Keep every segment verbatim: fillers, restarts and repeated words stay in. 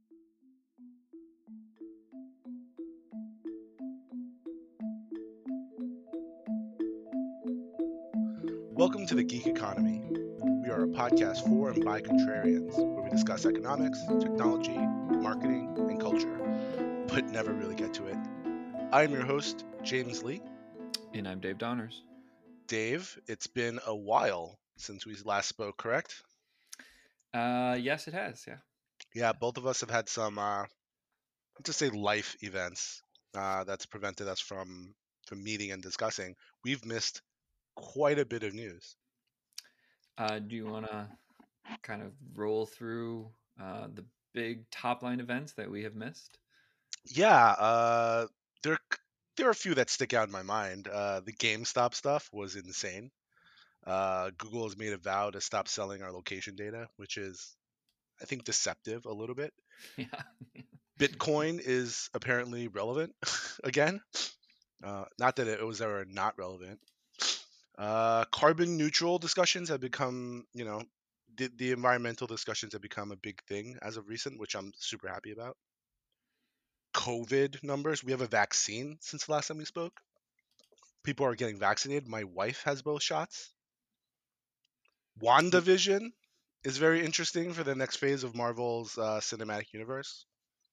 Welcome to the Geek Economy. We are a podcast for and by contrarians, where we discuss economics, technology, marketing, and culture, but never really get to it. I am your host, James Lee. And I'm Dave Donners. Dave, it's been a while since we last spoke, correct? Uh, yes, it has. Yeah. Yeah, both of us have had some, uh, let's just say, life events uh, that's prevented us from from meeting and discussing. We've missed quite a bit of news. Uh, do you want to kind of roll through uh, the big top line events that we have missed? Yeah, uh, there there are a few that stick out in my mind. Uh, the GameStop stuff was insane. Uh, Google has made a vow to stop selling our location data, which is, I think, deceptive a little bit. Yeah. Bitcoin is apparently relevant again. Uh, not that it was ever not relevant. Uh, carbon neutral discussions have become, you know, the, the environmental discussions have become a big thing as of recent, which I'm super happy about. COVID numbers. We have a vaccine since the last time we spoke. People are getting vaccinated. My wife has both shots. WandaVision is very interesting for the next phase of Marvel's uh, cinematic universe.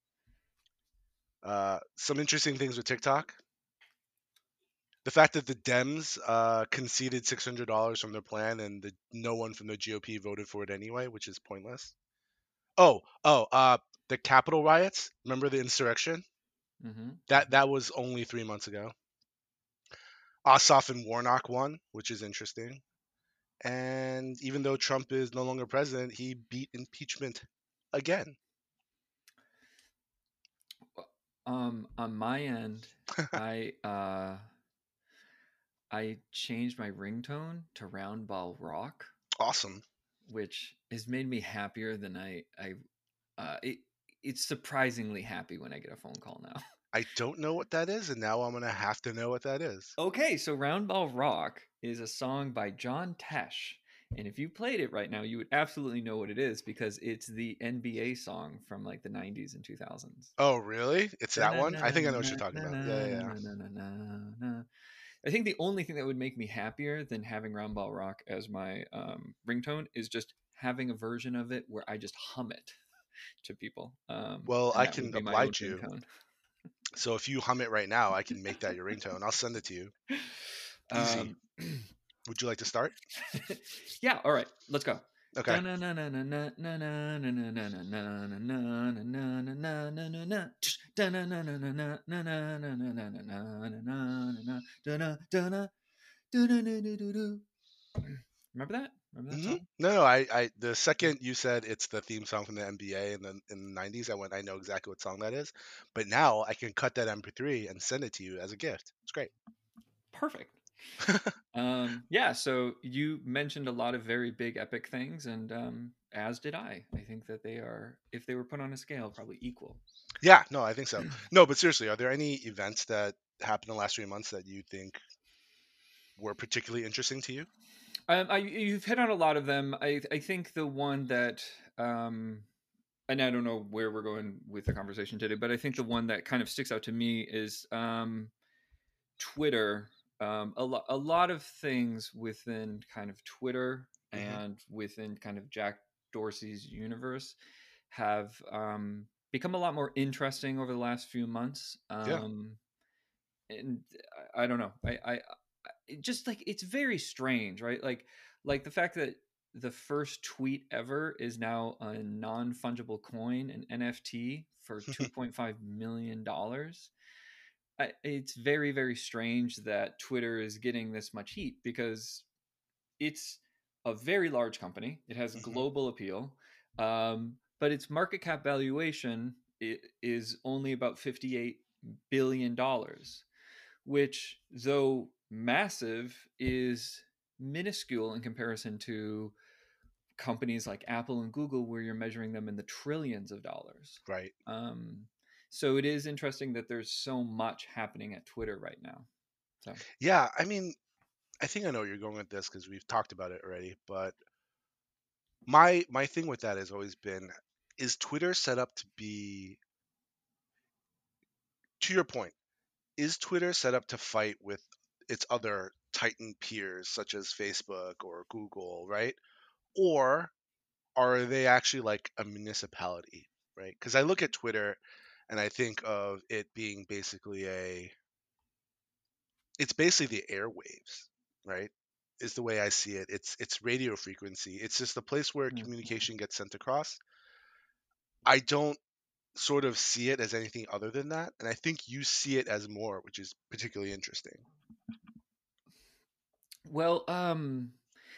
Uh, some interesting things with TikTok. The fact that the Dems uh, conceded six hundred dollars from their plan and the, no one from the G O P voted for it anyway, which is pointless. Oh, oh, uh, the Capitol riots. Remember the insurrection? Mm-hmm. That that was only three months ago. Ossoff and Warnock won, which is interesting. And even though Trump is no longer president, he beat impeachment again. Um, on my end, I uh, I changed my ringtone to Round Ball Rock, Awesome. which has made me happier than I I uh, it, it's surprisingly happy when I get a phone call now. I don't know what that is, and now I'm gonna have to know what that is. Okay, so Round Ball Rock is a song by John Tesh. And if you played it right now, you would absolutely know what it is because it's the N B A song from like the nineties and two thousands. Oh, really? It's that one? I think I know what you're talking about. Yeah, yeah, yeah. I think the only thing that would make me happier than having Round Ball Rock as my um, ringtone is just having a version of it where I just hum it to people. Um, Well, and I that would can be my own oblige you. ringtone. So if you hum it right now, I can make that your ringtone. I'll send it to you. Easy. Um, Would you like to start? yeah, all right, let's go. Okay. Remember that? Remember that hmm song? No, no. I, I, the second you said it's the theme song from the N B A in the in the nineties, I went, I know exactly what song that is. But now I can cut that M P three and send it to you as a gift. It's great. Perfect. Um, yeah, so you mentioned a lot of very big epic things, and um, as did I. I think that they are, if they were put on a scale, probably equal. Yeah, no, I think so. No, but seriously, are there any events that happened in the last three months that you think were particularly interesting to you? Um, I, you've hit on a lot of them. I, I think the one that, um, and I don't know where we're going with the conversation today, but I think the one that kind of sticks out to me is um, Twitter. Um, a, lo- a lot of things within kind of Twitter hmm and within kind of Jack Dorsey's universe have um, become a lot more interesting over the last few months. Yeah. Um, and I, I don't know. I, I, I it just like it's very strange, right? Like, like the fact that the first tweet ever is now a non fungible coin, an N F T for two point five million dollars. It's very, very strange that Twitter is getting this much heat because it's a very large company. It has hmm global appeal, um, but its market cap valuation is only about fifty-eight billion dollars, which, though massive, is minuscule in comparison to companies like Apple and Google, where you're measuring them in the trillions of dollars. Right. Um, so it is interesting that there's so much happening at Twitter right now. So Yeah, I mean, I think I know where you're going with this because we've talked about it already. But my my thing with that has always been is Twitter set up to be, to your point, is Twitter set up to fight with its other titan peers such as Facebook or Google, right? Or are they actually like a municipality, right? Because I look at Twitter and I think of it being basically a, it's basically the airwaves, right? Is the way I see it. It's it's radio frequency. It's just a place where Mhm. communication gets sent across. I don't sort of see it as anything other than that, and I think you see it as more, which is particularly interesting. Well, um,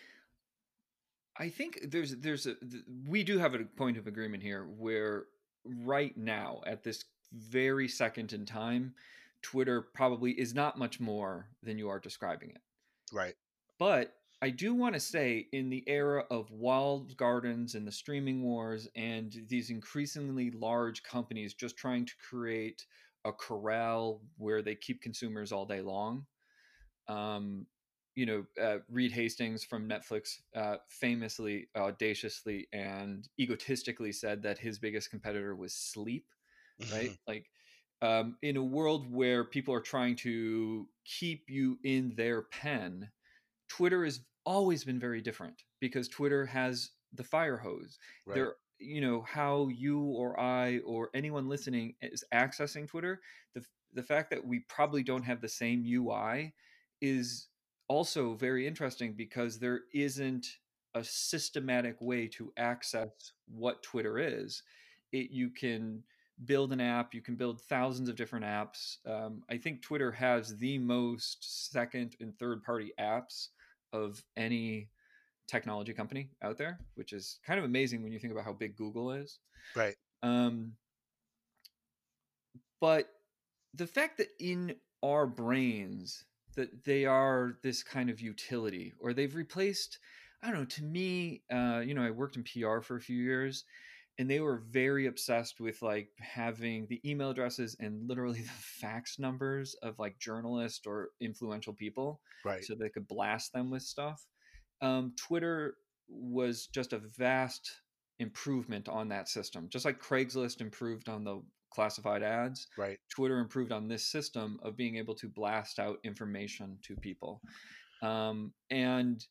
I think there's there's a th- we do have a point of agreement here where right now at this very second in time, Twitter probably is not much more than you are describing it. Right. But I do want to say, in the era of walled gardens and the streaming wars and these increasingly large companies just trying to create a corral where they keep consumers all day long, um, you know, uh, Reed Hastings from Netflix uh, famously, audaciously, and egotistically said that his biggest competitor was sleep, right? Like, um, in a world where people are trying to keep you in their pen, Twitter has always been very different because Twitter has the fire hose. Right. There, you know, how you or I or anyone listening is accessing Twitter. The the fact that we probably don't have the same U I is also very interesting because there isn't a systematic way to access what Twitter is. It you can build an app, you can build thousands of different apps. Um, I think Twitter has the most second and third party apps of any technology company out there, which is kind of amazing when you think about how big Google is. Right. Um, but the fact that in our brains that they are this kind of utility, or they've replaced, I don't know, to me, uh, you know, I worked in P R for a few years, and they were very obsessed with like having the email addresses and literally the fax numbers of like journalists or influential people Right. so they could blast them with stuff. um, Twitter was just a vast improvement on that system. Just like Craigslist improved on the classified ads, Right. Twitter improved on this system of being able to blast out information to people. Um, and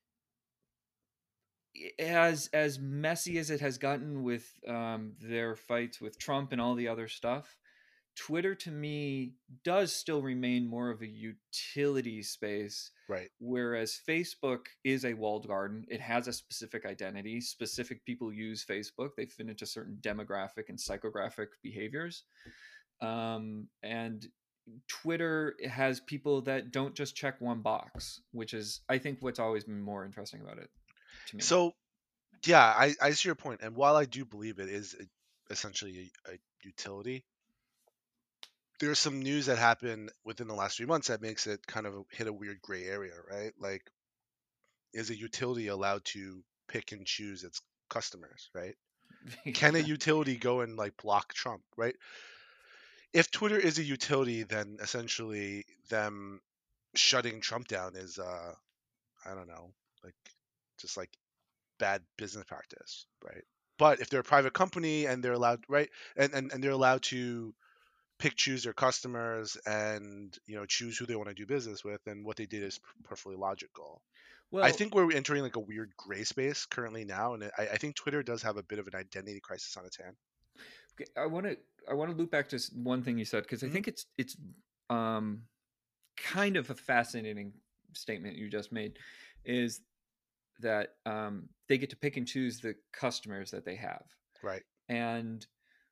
as as messy as it has gotten with um, their fights with Trump and all the other stuff, Twitter to me does still remain more of a utility space, Right. whereas Facebook is a walled garden. It has a specific identity. Specific people use Facebook. They fit into certain demographic and psychographic behaviors. Um, and Twitter has people that don't just check one box, which is, I think, what's always been more interesting about it to me. So yeah, I, I see your point, and while I do believe it is a- essentially a, a utility, there's some news that happened within the last three months that makes it kind of hit a weird gray area, right? Like, is a utility allowed to pick and choose its customers, right? Can a utility go and like block Trump, right? If Twitter is a utility, then essentially them shutting Trump down is, uh, I don't know, like just like bad business practice, right? But if they're a private company and they're allowed, right, and, and, and they're allowed to pick choose their customers and you know choose who they want to do business with, and what they did is perfectly logical. I Well, think we're entering like a weird gray space currently now, and I, I think Twitter does have a bit of an identity crisis on its hand. okay, I want to I want to loop back to one thing you said because I Hmm. think it's it's um, kind of a fascinating statement you just made, is that um, they get to pick and choose the customers that they have. Right. And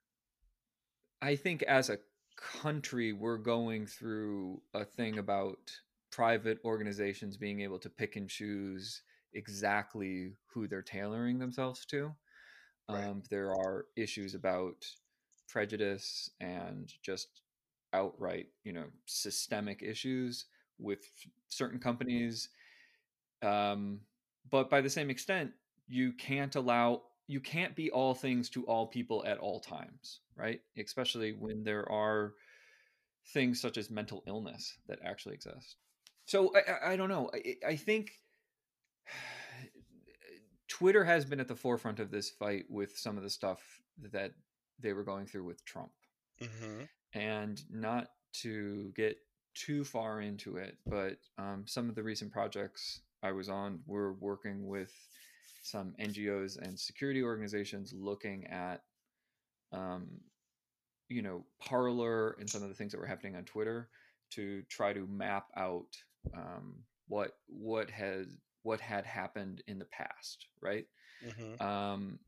I think as a country, we're going through a thing about private organizations being able to pick and choose exactly who they're tailoring themselves to. Right. Um, there are issues about prejudice and just outright, you know, systemic issues with certain companies. Um, but by the same extent, you can't allow you can't be all things to all people at all times, right? Especially when there are things such as mental illness that actually exist. So I, I, I don't know. I, I think Twitter has been at the forefront of this fight with some of the stuff that they were going through with Trump. Mm-hmm. And not to get too far into it, but um, some of the recent projects I was on were working with some N G Os and security organizations looking at, um, you know, Parler and some of the things that were happening on Twitter to try to map out um, what what has what had happened in the past, right? Mm-hmm. Um,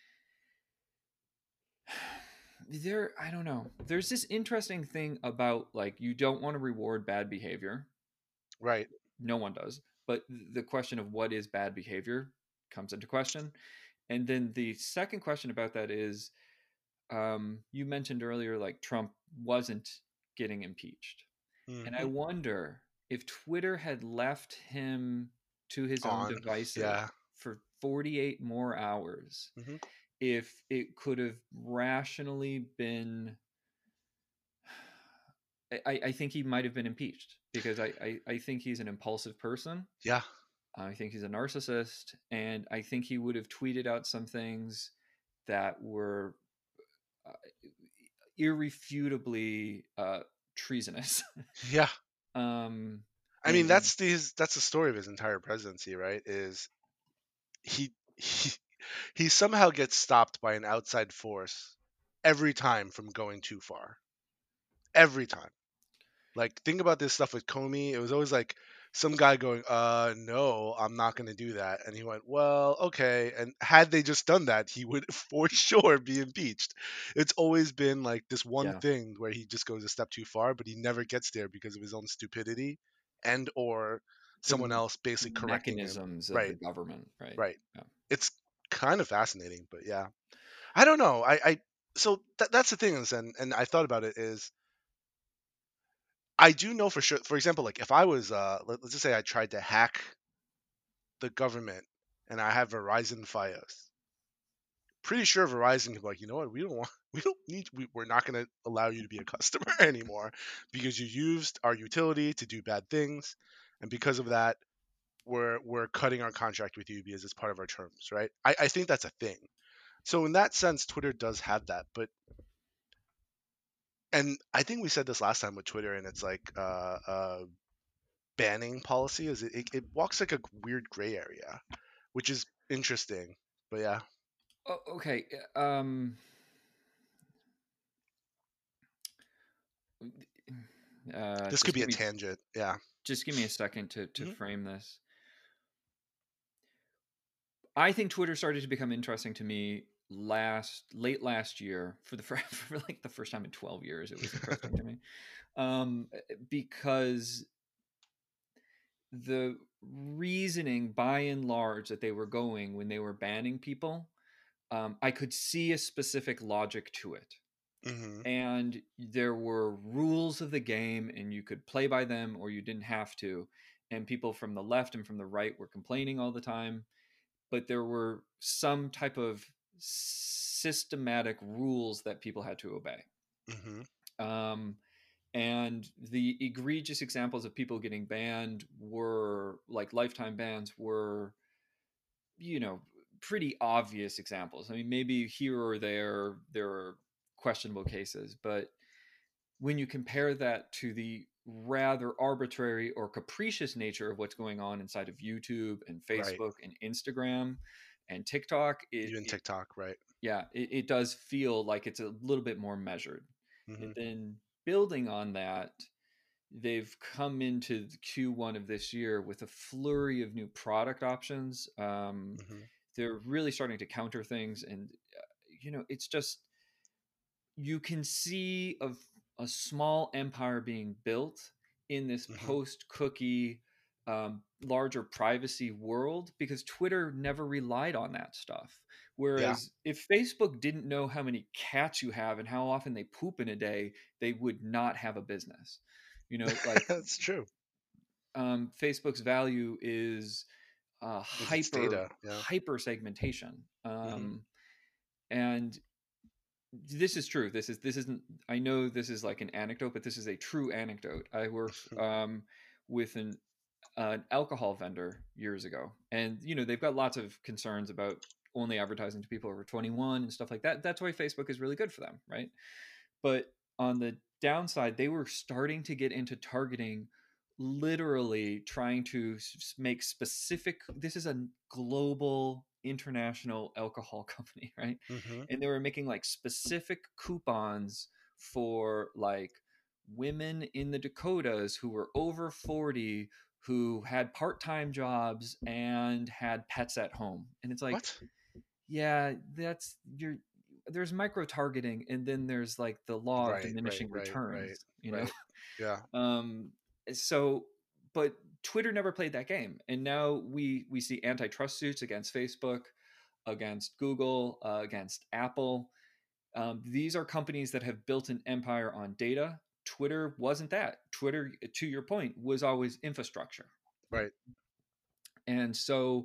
there, I don't know. There's this interesting thing about like you don't want to reward bad behavior. Right. No one does. But the question of what is bad behavior comes into question. And then the second question about that is um, you mentioned earlier, like Trump wasn't getting impeached. And I Mm-hmm. wonder if Twitter had left him to his own On. devices Yeah. for forty-eight more hours, Mm-hmm. if it could have rationally been. I, I think he might have been impeached because I, I, I think he's an impulsive person. Yeah. I think he's a narcissist, and I think he would have tweeted out some things that were uh, irrefutably uh, treasonous. Yeah. um, I mean, and that's the his, that's the story of his entire presidency, right? Is he he he somehow gets stopped by an outside force every time from going too far. Every time. Like, think about this stuff with Comey. It was always like some guy going, "Uh, no, I'm not going to do that," and he went, "Well, okay." And had they just done that, he would for sure be impeached. It's always been like this one yeah, thing where he just goes a step too far, but he never gets there because of his own stupidity and or the someone else basically correcting him. mechanisms of the Right, government, right? right. Yeah. It's kind of fascinating, but yeah, I don't know. I, I so th- that's the thing is, and and I thought about it is I do know for sure. For example, like if I was, uh, let, let's just say I tried to hack the government and I have Verizon FiOS, pretty sure Verizon could be like, you know what, we don't want, we don't need, we, we're not going to allow you to be a customer anymore because you used our utility to do bad things, and because of that, we're we're cutting our contract with you because it's part of our terms, right? I, I think that's a thing. So in that sense, Twitter does have that, but and I think we said this last time with Twitter, and it's like uh, uh, banning policy is it, it, it walks like a weird gray area, which is interesting. But yeah, Oh, okay. Um, uh, this could just be give a me tangent. Yeah. just give me a second to to Hmm. frame this. I think Twitter started to become interesting to me last late last year for the for, for like the first time in twelve years. It was interesting to me um, because the reasoning by and large that they were going when they were banning people, um, I could see a specific logic to it. Hmm. And there were rules of the game, and you could play by them or you didn't have to. And people from the left and from the right were complaining all the time, but there were some type of systematic rules that people had to obey. Hmm. Um, and the egregious examples of people getting banned were like lifetime bans were, you know, pretty obvious examples. I mean, maybe here or there, there are questionable cases, but when you compare that to the rather arbitrary or capricious nature of what's going on inside of YouTube and Right. Facebook and Instagram and TikTok, it, Even it TikTok. Right. yeah, it, it does feel like it's a little bit more measured. Hmm. And then building on that, they've come into the Q one of this year with a flurry of new product options. Um, Hmm. they're really starting to counter things, and uh, you know, it's just you can see of a small empire being built in this Hmm. post cookie um, larger privacy world because Twitter never relied on that stuff. Yeah. Whereas if Facebook didn't know how many cats you have and how often they poop in a day, they would not have a business. You know, like That's true. um, Facebook's value is uh, It's its hyper data. Yeah. hyper segmentation, Hmm. um, and this is true. This is this isn't. I know this is like an anecdote, but this is a true anecdote. I work um, with an an alcohol vendor years ago, and you know they've got lots of concerns about only advertising to people over twenty-one and stuff like that. That's why Facebook is really good for them, right? But on the downside, they were starting to get into targeting, literally trying to make specific. This is a global international alcohol company, right? Mm-hmm. And they were making like specific coupons for like women in the Dakotas who were over forty, who had part-time jobs and had pets at home. And it's like, What? yeah, that's you're there's micro targeting, and then there's like the law of Right, right, diminishing right, right, returns, you know. right. Yeah. um so but Twitter never played that game, and now we we see antitrust suits against Facebook, against Google, uh, against Apple. Um, these are companies that have built an empire on data. Twitter wasn't that. Twitter, to your point, was always infrastructure. Right. And so,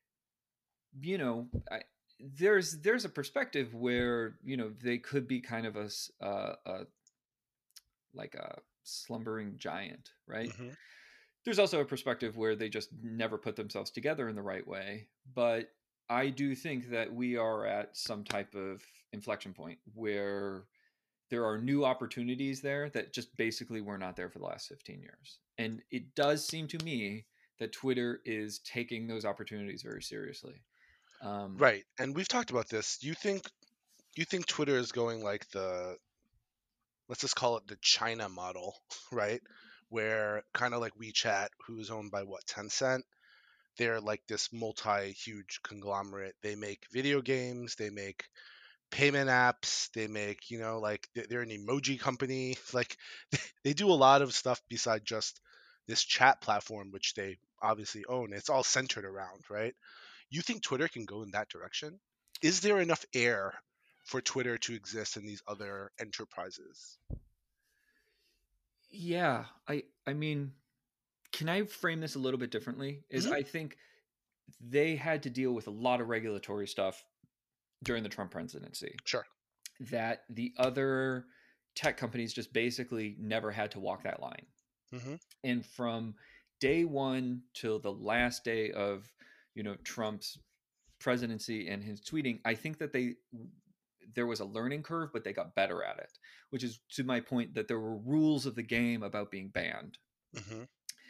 you know, I, there's there's a perspective where you know they could be kind of a, uh, a like a slumbering giant, right? Mm-hmm. There's also a perspective where they just never put themselves together in the right way. But I do think that we are at some type of inflection point where there are new opportunities there that just basically were not there for the last fifteen years. And it does seem to me that Twitter is taking those opportunities very seriously. Um, Right. And we've talked about this. You think you think Twitter is going like the, let's just call it the China model, right? Where kind of like WeChat, who's owned by what, Tencent? They're like this multi-huge conglomerate. They make video games, they make payment apps, they make, you know, like they- they're an emoji company. Like they do a lot of stuff beside just this chat platform, which they obviously own. It's all centered around, right? You think Twitter can go in that direction? Is there enough air for Twitter to exist in these other enterprises? yeah, I I mean, can I frame this a little bit differently? Is Hmm. I think they had to deal with a lot of regulatory stuff during the Trump presidency Sure. that the other tech companies just basically never had to walk that line. Hmm. And from day one till the last day of, you know, Trump's presidency and his tweeting, I think that they there was a learning curve, but they got better at it, which is to my point that there were rules of the game about being banned. Hmm.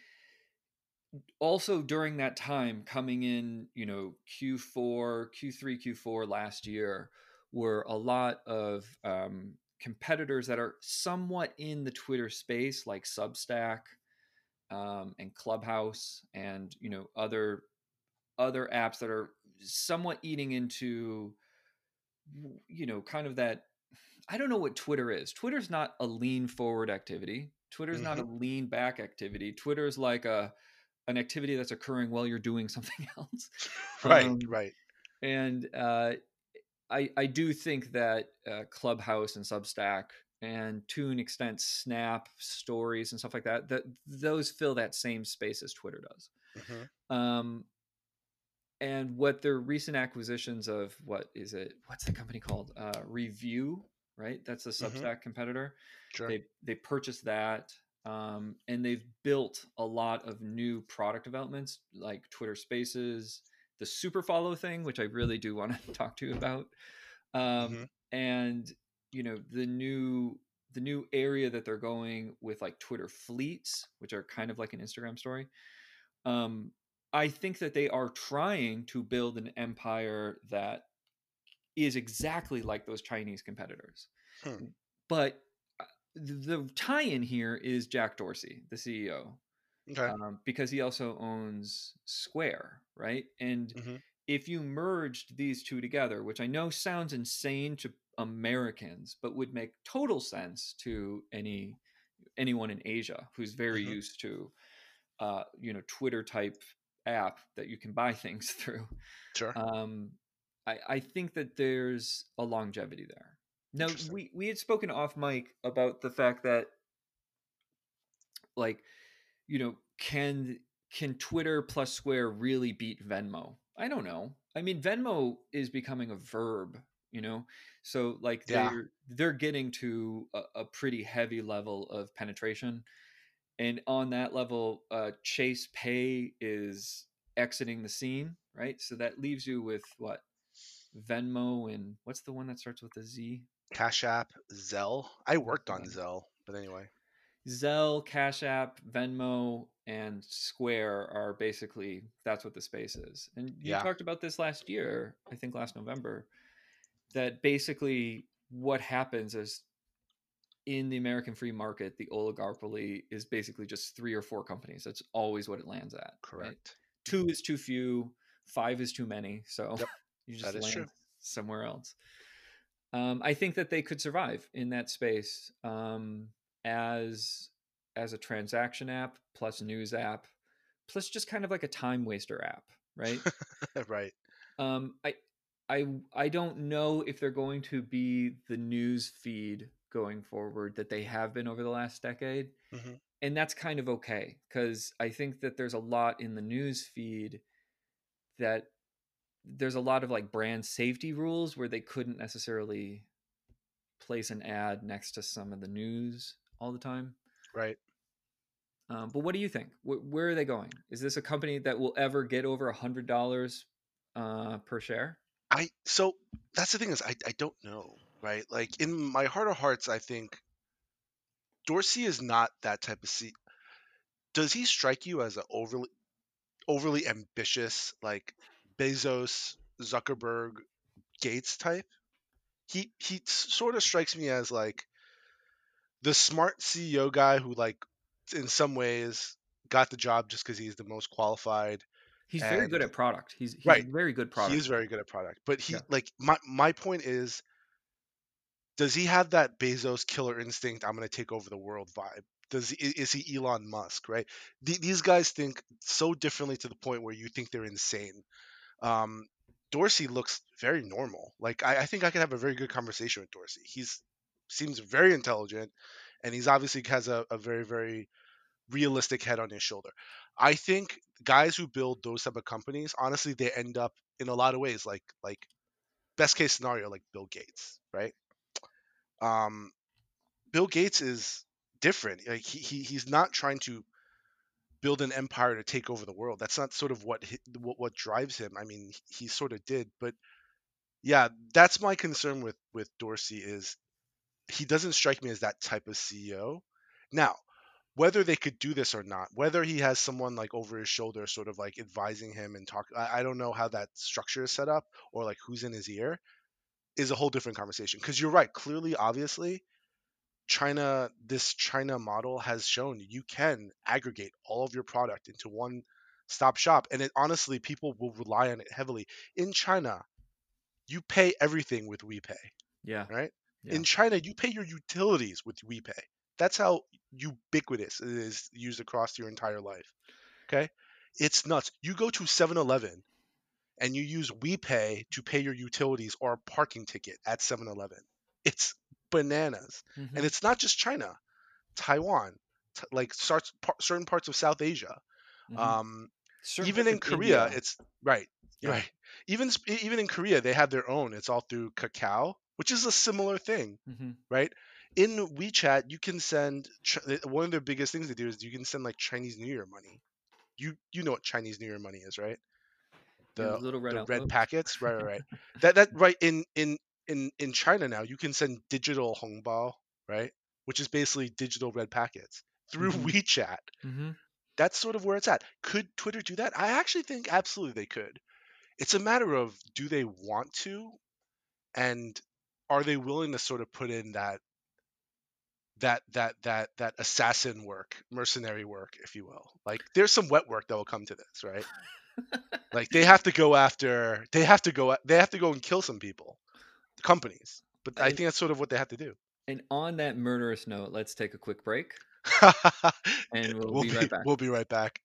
Also during that time, coming in, you know, Q four, Q three, Q four last year, were a lot of um, competitors that are somewhat in the Twitter space, like Substack, um, and Clubhouse, and you know other other apps that are somewhat eating into, you know, kind of that. I don't know what Twitter is. Twitter's not a lean forward activity. Twitter's not Hmm. a lean back activity. Twitter's like a an activity that's occurring while you're doing something else. Right, Um, right. and uh, I I do think that uh, Clubhouse and Substack, and to an extent Snap Stories and stuff like that, that those fill that same space as Twitter does. Hmm. Um, and what their recent acquisitions of, what is it? What's the company called? Uh, Review, right? That's a Hmm. Substack competitor. Sure. They they purchased that, um, and they've built a lot of new product developments like Twitter Spaces, the super follow thing, which I really do want to talk to you about, Hmm. um, and you know the new the new area that they're going with, like Twitter Fleets, which are kind of like an Instagram story. Um, I think that they are trying to build an empire that is exactly like those Chinese competitors. Hmm. But uh, the tie-in here is Jack Dorsey, the C E O, Okay. um, because he also owns Square, right? And Hmm. if you merged these two together, which I know sounds insane to Americans, but would make total sense to any anyone in Asia who's very Hmm. used to, uh, you know, Twitter type app that you can buy things through. Sure. Um, I, I think that there's a longevity there. Now, Interesting. we we had spoken off mic about the fact that, like, you know, can can Twitter plus Square really beat Venmo? I don't know. I mean, Venmo is becoming a verb, you know, so like Yeah. they're they're getting to a, a pretty heavy level of penetration, and on that level, uh, Chase Pay is exiting the scene, right? So that leaves you with what? Venmo and what's the one that starts with a Z? Cash App, Zelle. I worked on Whatever. Zelle, but anyway. Zelle, Cash App, Venmo, and Square are basically that's what the space is. And you Yeah, talked about this last year, I think last November, that basically what happens is in the American free market, the oligopoly is basically just three or four companies. That's always what it lands at, right? correct. Two is too few, five is too many. So Yep, you just that is land true. somewhere else. Um, I think that they could survive in that space um, as as a transaction app plus news app plus just kind of like a time waster app, right? Right. Um, I I I don't know if they're going to be the news feed going forward that they have been over the last decade, Hmm. and that's kind of okay because I think that there's a lot in the news feed that there's a lot of like brand safety rules where they couldn't necessarily place an ad next to some of the news all the time. Right. Um, but what do you think? Wh- where are they going? Is this a company that will ever get over a hundred dollars uh, per share? I so that's the thing is I I don't know, right? Like in my heart of hearts, I think Dorsey is not that type of C. Does he strike you as an overly overly ambitious, like Bezos, Zuckerberg, Gates type? He he sort of strikes me as like the smart C E O guy who like in some ways got the job just because he's the most qualified. He's very good And at product. He's he's a right, very good he is product guy. very good at product, but he Yeah. like my my point is, does he have that Bezos killer instinct? I'm going to take over the world vibe. Does he, is he Elon Musk? Right? The, these guys think so differently to the point where you think they're insane. Um, Dorsey looks very normal. Like I, I think I could have a very good conversation with Dorsey. He's seems very intelligent, and he's obviously has a, a very very realistic head on his shoulder. I think guys who build those type of companies, honestly, they end up in a lot of ways like like best case scenario like Bill Gates, right? Um, Bill Gates is different. Like he, he he's not trying to build an empire to take over the world. That's not sort of what hi- what, what drives him. I mean, he sort of did, but yeah, that's my concern with with Dorsey is he doesn't strike me as that type of C E O. Now, whether they could do this or not, whether he has someone like over his shoulder, sort of like advising him and talk, I, I don't know how that structure is set up or like who's in his ear is a whole different conversation. Because you're right, clearly, obviously, China, this China model has shown you can aggregate all of your product into one stop shop. And it honestly, people will rely on it heavily. In China, you pay everything with WePay, Yeah. right? Yeah. In China, you pay your utilities with WePay. That's how ubiquitous it is used across your entire life. Okay? It's nuts. You go to Seven Eleven and you use WePay to pay your utilities or a parking ticket at Seven Eleven. It's bananas. And Mm-hmm. it's not just China. Taiwan, t- like starts par- certain parts of South Asia. Mm-hmm. Um, Certain even parts in of Korea, India. it's right, Yeah. right. Even s- e- even in Korea, they have their own. It's all through Kakao, which is a similar thing, Mm-hmm. right? In WeChat, you can send Ch- uh, one of their biggest things they do is you can send like Chinese New Year money. You you know what Chinese New Year money is, right? Yeah. The The little red the red envelopes. packets, right, right, right. That that right in in in in China now, you can send digital hongbao, right, which is basically digital red packets through Mm-hmm. WeChat. Mm-hmm. That's sort of where it's at. Could Twitter do that? I actually think absolutely they could. It's a matter of do they want to, and are they willing to sort of put in that that that that that assassin work, mercenary work, if you will. Like there's some wet work that will come to this, right? Like they have to go after, they have to go, they have to go and kill some people, companies. But I And, think that's sort of what they have to do. and on that murderous note, let's take a quick break and we'll we'll be right be back. we'll be right back.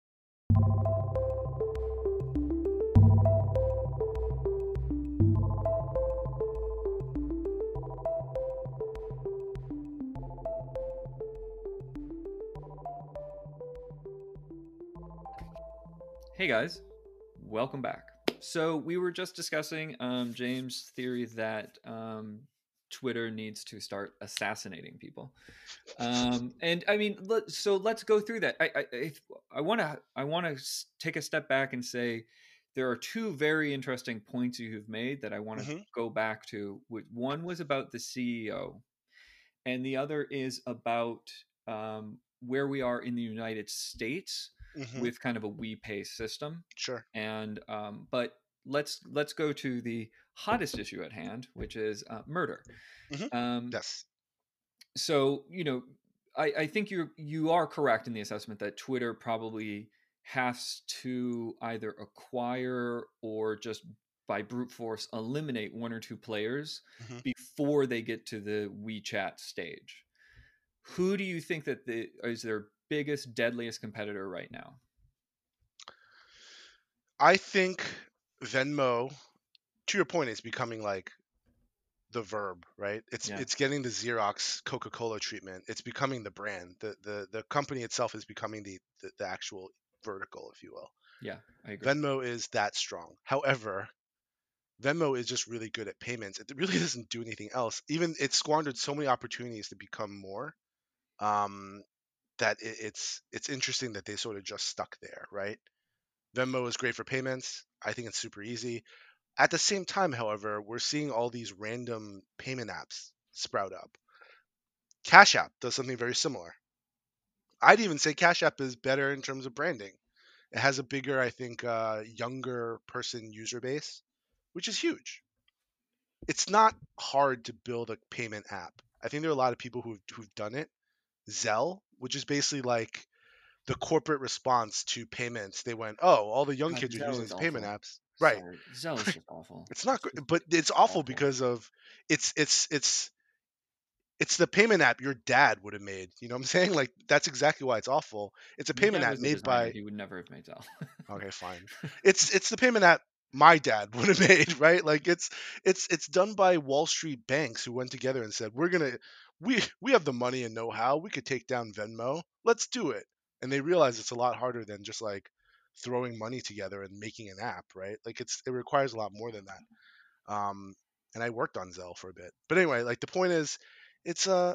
Hey guys, welcome back. So we were just discussing um, James' theory that um, Twitter needs to start assassinating people. Um, and I mean, let, so let's go through that. I I I want to I want to take a step back and say there are two very interesting points you've made that I want to Hmm. go back to. One was about the C E O, and the other is about um, where we are in the United States Hmm. with kind of a we pay system. Sure. And um, but let's let's go to the hottest issue at hand, which is uh, murder. Hmm. Um, Yes. so you know, I, I think you you are correct in the assessment that Twitter probably has to either acquire or just by brute force eliminate one or two players Hmm. before they get to the WeChat stage. Who do you think that the is their biggest, deadliest competitor right now? I think Venmo, to your point, is becoming like the verb, right? It's Yeah, it's getting the Xerox Coca-Cola treatment. It's becoming the brand. The the the company itself is becoming the the, the actual vertical, if you will. yeah, I agree. Venmo is that strong. However, Venmo is just really good at payments. It really doesn't do anything else. Even it squandered so many opportunities to become more. Um, that it, it's it's interesting that they sort of just stuck there, right? Venmo is great for payments. I think it's super easy. At the same time, however, we're seeing all these random payment apps sprout up. Cash App does something very similar. I'd even say Cash App is better in terms of branding. It has a bigger, I think, uh, younger person user base, which is huge. It's not hard to build a payment app. I think there are a lot of people who've who've done it. Zelle, which is basically like the corporate response to payments. They went, oh, all the young God, kids are Zell using is these payment awful. apps, right? Sorry, Zell is just awful. It's not, It's just but it's it's awful awful. because of it's it's it's it's the payment app your dad would have made. You know what I'm saying? Like that's exactly why it's awful. It's a Your payment dad app was the made designer. by He would never have made Zell. okay, fine. It's it's the payment app my dad would have made, right? Like it's it's it's done by Wall Street banks who went together and said, "We're gonna we we have the money and know-how. We could take down Venmo. Let's do it." And they realize it's a lot harder than just like throwing money together and making an app, right? Like it's it requires a lot more than that. Um, and I worked on Zelle for a bit, but anyway, like the point is, it's uh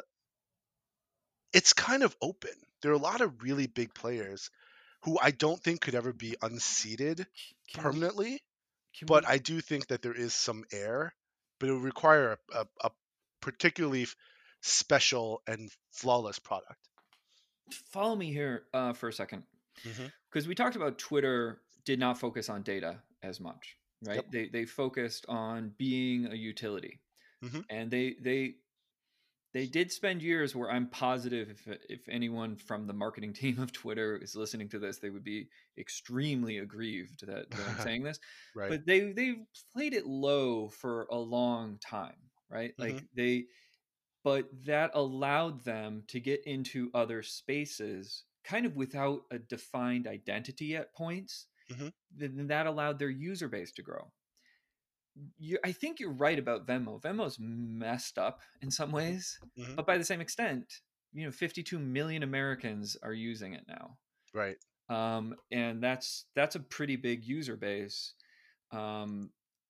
it's kind of open. There are a lot of really big players who I don't think could ever be unseated Can we? permanently, Can but we? I do think that there is some air, but it would require a, a, a particularly f- special and flawless product. Follow me here uh, for a second, Hmm. because we talked about Twitter did not focus on data as much, Yep. right? They they focused on being a utility, Hmm. and they they they did spend years where I'm positive if if anyone from the marketing team of Twitter is listening to this, they would be extremely aggrieved that that I'm saying this. Right. But they they played it low for a long time, right? Hmm. Like they but that allowed them to get into other spaces kind of without a defined identity at points. Hmm. Then that allowed their user base to grow. You, I think you're right about Venmo. Venmo's messed up in some ways, Hmm. but by the same extent, you know, fifty-two million Americans are using it now, Right. um, and that's that's a pretty big user base. Um,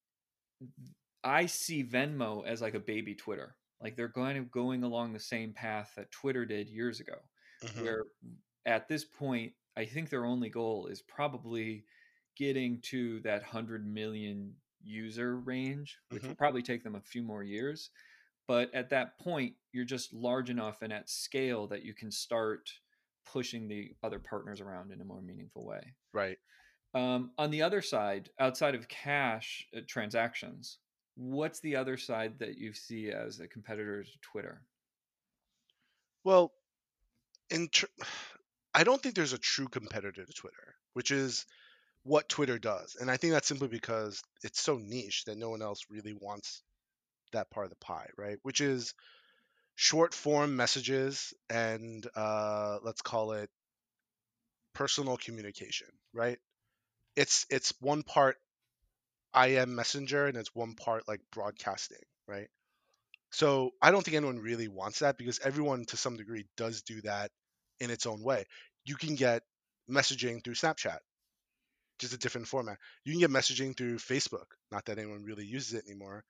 I see Venmo as like a baby Twitter. Like they're going of going along the same path that Twitter did years ago, Hmm. where at this point, I think their only goal is probably getting to that one hundred million user range, which Hmm. will probably take them a few more years. But at that point, you're just large enough and at scale that you can start pushing the other partners around in a more meaningful way. Right. Um, on the other side, outside of cash uh, transactions, what's the other side that you see as a competitor to Twitter? Well, in tr- I don't think there's a true competitor to Twitter, which is what Twitter does, and I think that's simply because it's so niche that no one else really wants that part of the pie, right? Which is short form messages and uh, let's call it personal communication, right? It's it's one part I M messenger and it's one part like broadcasting, right? So I don't think anyone really wants that because everyone to some degree does do that in its own way. You can get messaging through Snapchat, just a different format. You can get messaging through Facebook, not that anyone really uses it anymore,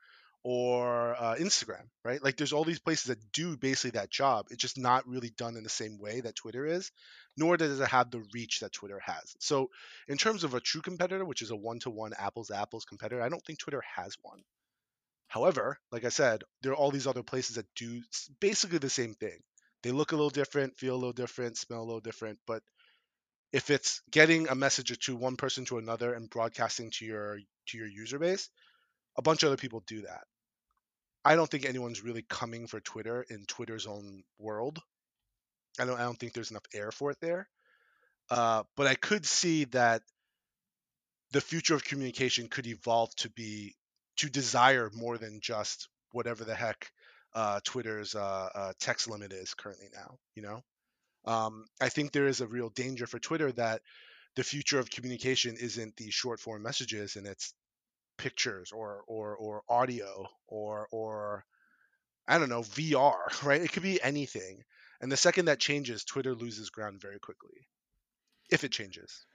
or uh, Instagram, right? Like there's all these places that do basically that job. It's just not really done in the same way that Twitter is, nor does it have the reach that Twitter has. So in terms of a true competitor, which is a one-to-one apples to apples competitor, I don't think Twitter has one. However, like I said, there are all these other places that do basically the same thing. They look a little different, feel a little different, smell a little different, but if it's getting a message to one person to another and broadcasting to your to your user base, a bunch of other people do that. I don't think anyone's really coming for Twitter in Twitter's own world. I don't I don't think there's enough air for it there. Uh, but I could see that the future of communication could evolve to be to desire more than just whatever the heck uh, Twitter's uh, uh, text limit is currently now. You know, um, I think there is a real danger for Twitter that the future of communication isn't the short form messages and it's pictures or or or audio or or I don't know, V R, right? It could be anything. And the second that changes, Twitter loses ground very quickly. If it changes.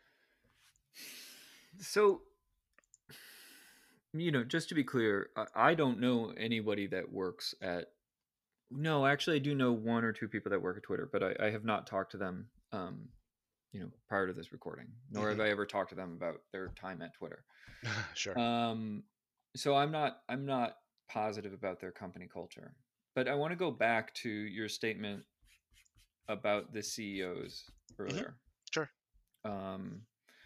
So, you know, just to be clear, I, I don't know anybody that works at. No, actually, I do know one or two people that work at Twitter, but I, I have not talked to them, um, you know, prior to this recording, nor have Hmm. I ever talked to them about their time at Twitter. Sure. Um, so I'm not, I'm not positive about their company culture, but I want to go back to your statement about the C E Os Hmm. earlier. Sure. Um,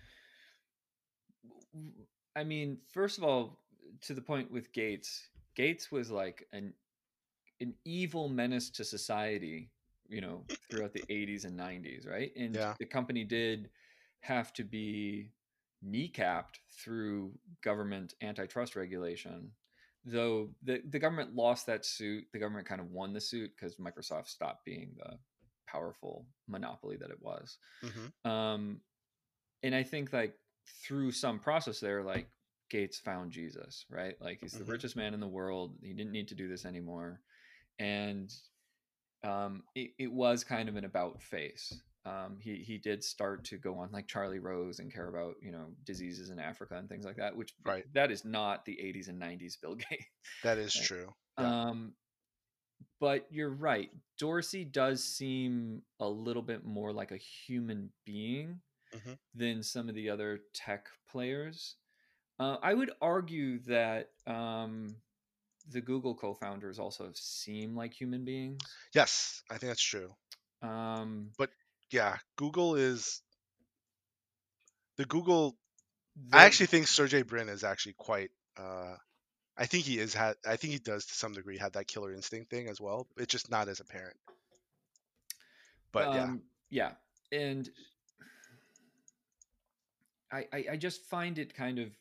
I mean, first of all, to the point with Gates, Gates was like an an evil menace to society, you know, throughout the eighties and nineties, right? And Yeah. the company did have to be kneecapped through government antitrust regulation. Though the, the government lost that suit, the government kind of won the suit because Microsoft stopped being the powerful monopoly that it was. Hmm. Um, and I think like through some process there, like Gates found Jesus, right? Like he's the Hmm. richest man in the world. He didn't need to do this anymore. And um, it, it was kind of an about face. Um, he he did start to go on like Charlie Rose and care about you know diseases in Africa and things like that, which Right. that is not the eighties and nineties Bill Gates. That is Right? true. Yeah. Um, but you're right. Dorsey does seem a little bit more like a human being Hmm. than some of the other tech players. Uh, I would argue that um, the Google co-founders also seem like human beings. Yes, I think that's true. Um, But yeah, Google is the Google. I the actually think Sergey Brin is actually quite. Uh, I think he is had. I think he does to some degree have that killer instinct thing as well. It's just not as apparent. But yeah. um, yeah, and I, I I just find it kind of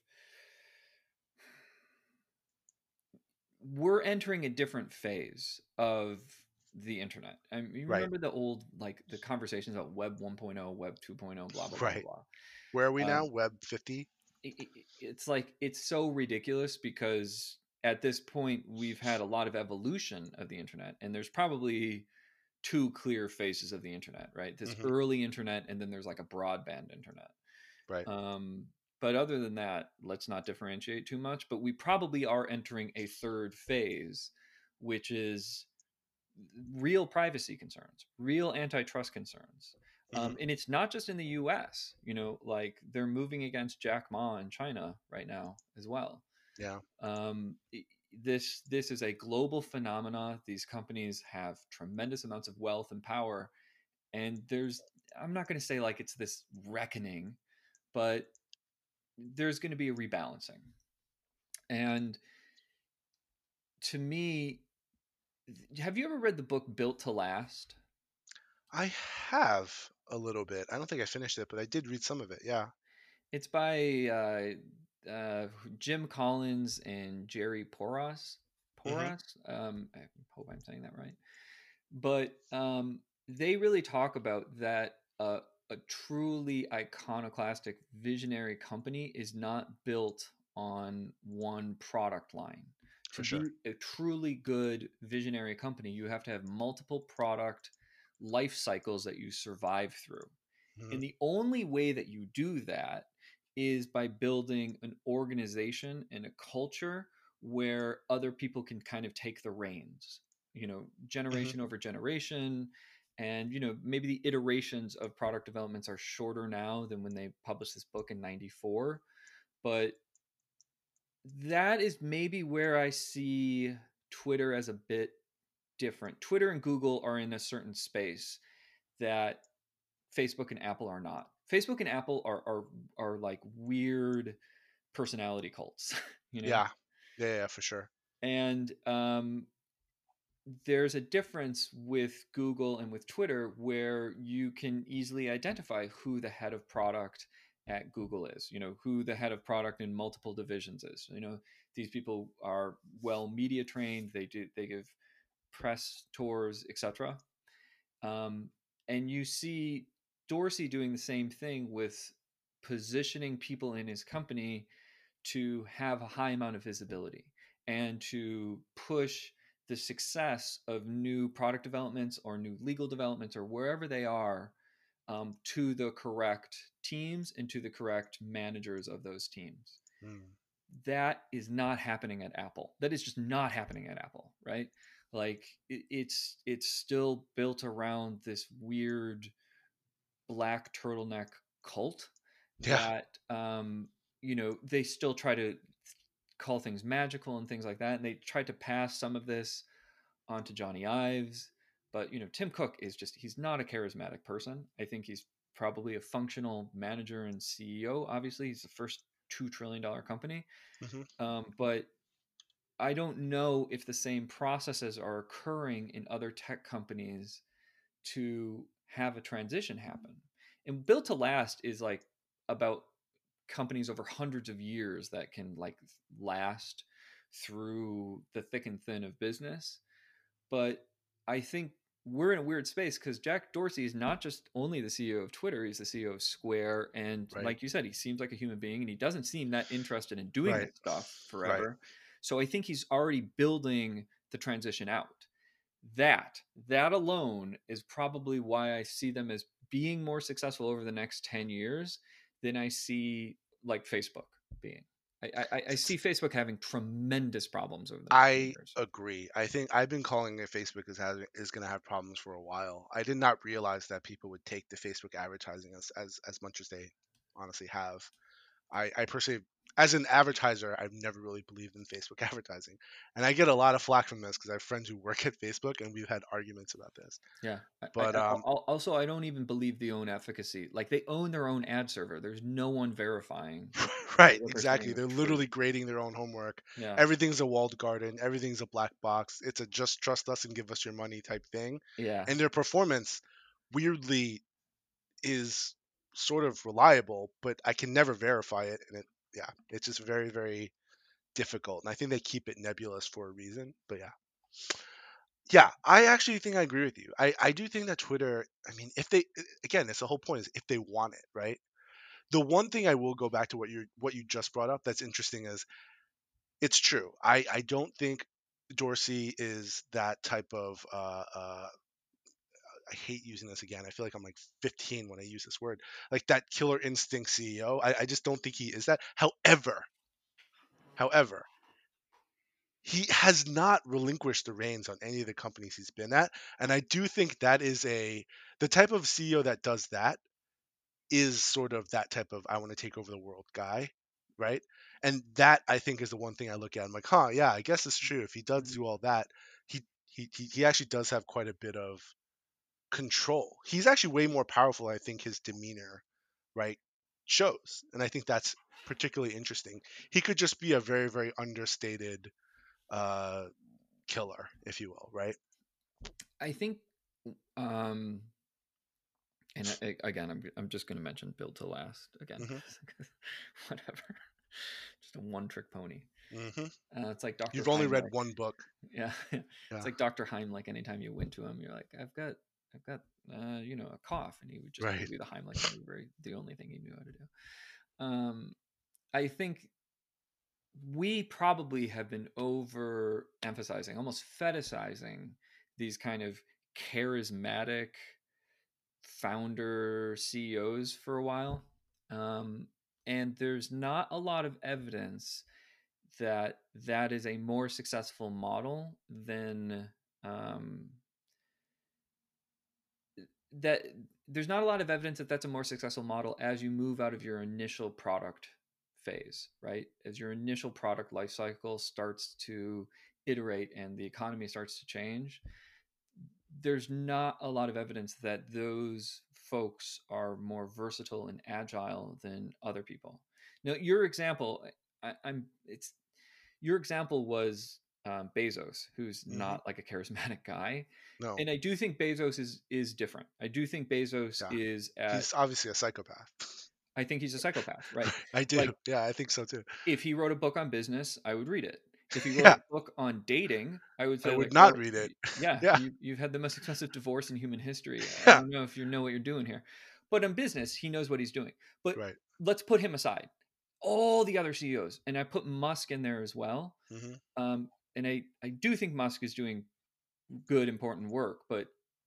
we're entering a different phase of the internet. I mean, you Right. remember the old like the conversations about Web 1.0, Web 2.0, blah blah blah blah Right. blah. Where are we Um, now? Web fifty. it, it, it's like it's so ridiculous because at this point we've had a lot of evolution of the internet, and there's probably two clear faces of the internet, right? This Hmm. early internet, and then there's like a broadband internet. Right. Um, but other than that, let's not differentiate too much. But we probably are entering a third phase, which is real privacy concerns, real antitrust concerns. Hmm. Um, and it's not just in the U S, you know, like they're moving against Jack Ma in China right now as well. Yeah. Um, this this is a global phenomena. These companies have tremendous amounts of wealth and power, and there's I'm not going to say like it's this reckoning, but there's going to be a rebalancing. And to me, have you ever read the book Built to Last? I have a little bit. I don't think I finished it, but I did read some of it. Yeah. It's by uh, uh, Jim Collins and Jerry Poros. Hmm. Poros. Um, I hope I'm saying that right. But um, they really talk about that uh, a truly iconoclastic visionary company is not built on one product line. To For sure. be a truly good visionary company, you have to have multiple product life cycles that you survive through. Hmm. And the only way that you do that is by building an organization and a culture where other people can kind of take the reins, you know, Hmm. generation over generation. And, you know, maybe the iterations of product developments are shorter now than when they published this book in ninety-four. But that is maybe where I see Twitter as a bit different. Twitter and Google are in a certain space that Facebook and Apple are not. Facebook and Apple are are are like weird personality cults, you know? Yeah. Yeah, yeah, for sure. And um there's a difference with Google and with Twitter where you can easily identify who the head of product at Google is, you know, who the head of product in multiple divisions is. You know, these people are well media trained, they do they give press tours, et cetera. Um, and you see Dorsey doing the same thing with positioning people in his company to have a high amount of visibility and to push the success of new product developments or new legal developments or wherever they are, um, to the correct teams and to the correct managers of those teams. Mm. That is not happening at Apple. That is just not happening at Apple, right? Like it, it's it's still built around this weird black turtleneck cult Yeah. that, um, you know, they still try to call things magical and things like that, and they tried to pass some of this onto Johnny Ives. But, you know, Tim Cook is just, he's not a charismatic person. I think he's probably a functional manager and C E O. Obviously, he's the first two trillion dollar company. Hmm. Um, but I don't know if the same processes are occurring in other tech companies to have a transition happen. And Built to Last is like about companies over hundreds of years that can like last through the thick and thin of business. But I think we're in a weird space because Jack Dorsey is not just only the C E O of Twitter, he's the C E O of Square. And Right. like you said, he seems like a human being and he doesn't seem that interested in doing Right. this stuff Right. forever. So I think he's already building the transition out. That, that alone is probably why I see them as being more successful over the next ten years than I see like Facebook being. I, I, I see Facebook having tremendous problems over the next ten I years. agree. I think I've been calling it Facebook is having is going to have problems for a while. I did not realize that people would take the Facebook advertising as as, as much as they honestly have. I, I personally, as an advertiser, I've never really believed in Facebook advertising, and I get a lot of flack from this because I have friends who work at Facebook, and we've had arguments about this. Yeah. I, I, But I- um, also, I don't even believe the own efficacy. Like they own their own ad server. There's no one verifying that right, what they're saying exactly. is They're true. literally grading their own homework. Yeah. Everything's a walled garden. Everything's a black box. It's a just trust us and give us your money type thing. Yeah. And their performance, weirdly, is sort of reliable, but I can never verify it. And it, yeah, it's just very, very difficult. And I think they keep it nebulous for a reason. But yeah, yeah, I actually think I agree with you. I, I do think that Twitter, I mean, if they, again, it's the whole point is if they want it, right? The one thing I will go back to what you what you just brought up that's interesting is it's true. I, I don't think Dorsey is that type of uh, uh, I hate using this again. I feel like I'm like fifteen when I use this word. Like that killer instinct C E O. I, I just don't think he is that. However, however, he has not relinquished the reins on any of the companies he's been at, and I do think that is a the type of C E O that does that is sort of that type of I want to take over the world guy, right? And that I think is the one thing I look at. I'm like, huh, yeah, I guess it's true. If he does Mhm. do all that, he he he he actually does have quite a bit of control. He's actually way more powerful, I think, his demeanor, right, shows. And I think that's particularly interesting. He could just be a very, very understated uh, killer, if you will, right? I think, um, and I, again, I'm I'm just going to mention Build to Last again. Hmm. Whatever, just a one trick pony. Hmm. Uh, it's like Doctor You've only read Heimlich. one book. Yeah, it's Yeah. like Doctor Heimlich. Anytime you went to him, you're like, I've got, I've got, uh, you know, a cough, and he would just Right. give you the Heimlich maneuver, the only thing he knew how to do. Um, I think we probably have been over emphasizing, almost fetishizing these kind of charismatic founder C E Os for a while. Um, and there's not a lot of evidence that that is a more successful model than um, that. There's not a lot of evidence that that's a more successful model as you move out of your initial product phase, right? As your initial product life cycle starts to iterate and the economy starts to change, there's not a lot of evidence that those folks are more versatile and agile than other people. Now, your example, I, I'm it's your example was um, Bezos, who's Hmm. not like a charismatic guy, No, and I do think Bezos is is different. I do think Bezos yeah, is at. he's obviously a psychopath. I think he's a psychopath, right? I do. Like Yeah, I think so too. if he wrote a book on business, I would read it. If he wrote Yeah, a book on dating, I would I say would like, not well, read it. yeah, Yeah, you you've had the most expensive divorce in human history. I yeah, don't know if you know what you're doing here. But in business, he knows what he's doing. But right. let's put him aside. All the other C E Os, and I put Musk in there as well. Hmm. Um, and I I do think Musk is doing good, important work, but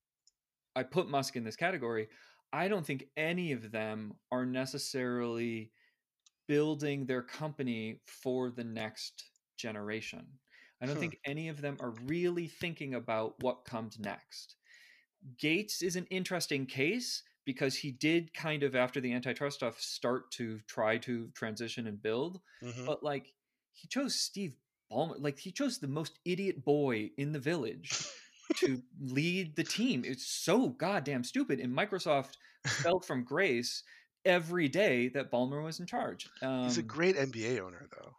I put Musk in this category. I don't think any of them are necessarily building their company for the next generation. I don't Hmm. think any of them are really thinking about what comes next. Gates is an interesting case because he did kind of, after the antitrust stuff, start to try to transition and build, Hmm. but like he chose Steve Ballmer, like he chose the most idiot boy in the village to lead the team. It's so goddamn stupid. And Microsoft fell from grace every day that Ballmer was in charge. He's a Um, great N B A owner, though.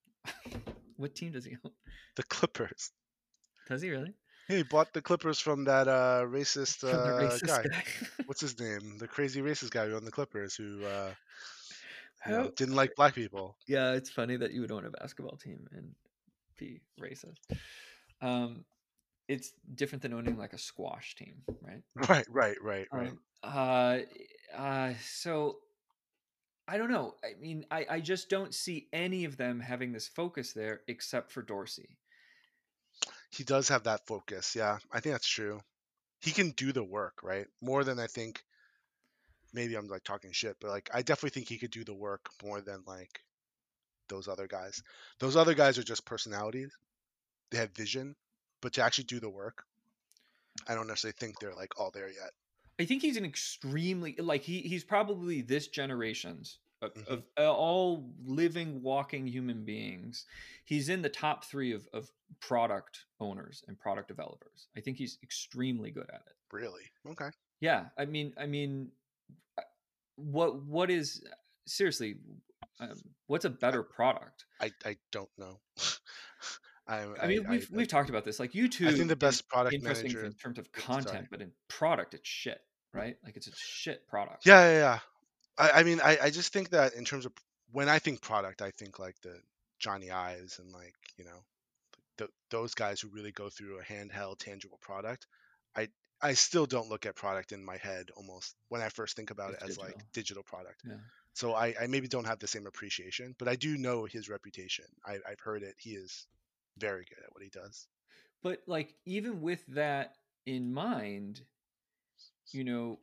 what team does he own? The Clippers. Does he really? Yeah, he bought the Clippers from that uh, racist From the uh, racist guy. guy. What's his name? The crazy racist guy who owned the Clippers, who uh, you know How? didn't like black people. Yeah, it's funny that you would own a basketball team and be racist. Um, it's different than owning like a squash team, right? Right, right, right, right. Um, uh, uh, so I don't know. I mean, I, I just don't see any of them having this focus there except for Dorsey. He does have that focus. Yeah, I think that's true. He can do the work, right? More than I think. Maybe I'm like talking shit, but like I definitely think he could do the work more than like those other guys. Those other guys are just personalities. They have vision, but to actually do the work, I don't necessarily think they're like all there yet. I think he's an extremely like he he's probably this generation's of, Hmm. of uh, all living, walking human beings. He's in the top three of of product owners and product developers. I think he's extremely good at it. Really? Okay. Yeah, I mean, I mean, uh, what what is seriously, um, what's a I better product? I, I don't know. I, I I mean, I we've we've talked about this. Like I think YouTube the is best product interesting manager. in terms of Sorry. content, but in product, it's shit, right? Like it's a shit product. Yeah, yeah, yeah. I, I mean, I, I just think that in terms of when I think product, I think like the Johnny Ives and like you know th- those guys who really go through a handheld, tangible product. I I still don't look at product in my head almost when I first think about it It's as like digital. digital product. Yeah. So I, I maybe don't have the same appreciation, but I do know his reputation. I, I've heard it. He is very good at what he does. But like even with that in mind, you know,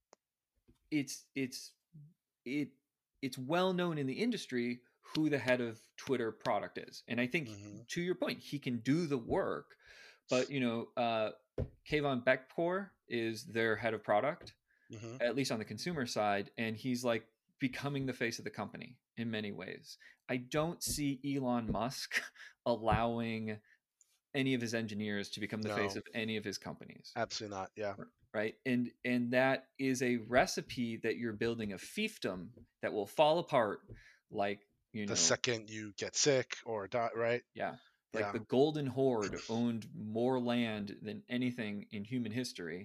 it's it's it it's well known in the industry who the head of Twitter product is. And I think Hmm. to your point, he can do the work, but you know, uh Kayvon Beckpour is their head of product, Hmm. at least on the consumer side, and he's like becoming the face of the company in many ways. I don't see Elon Musk allowing any of his engineers to become the face No, of any of his companies, absolutely not. Yeah. right? And and that is a recipe that you're building a fiefdom that will fall apart, like you The know, second you get sick or die, right? yeah, like Yeah. the Golden Horde owned more land than anything in human history,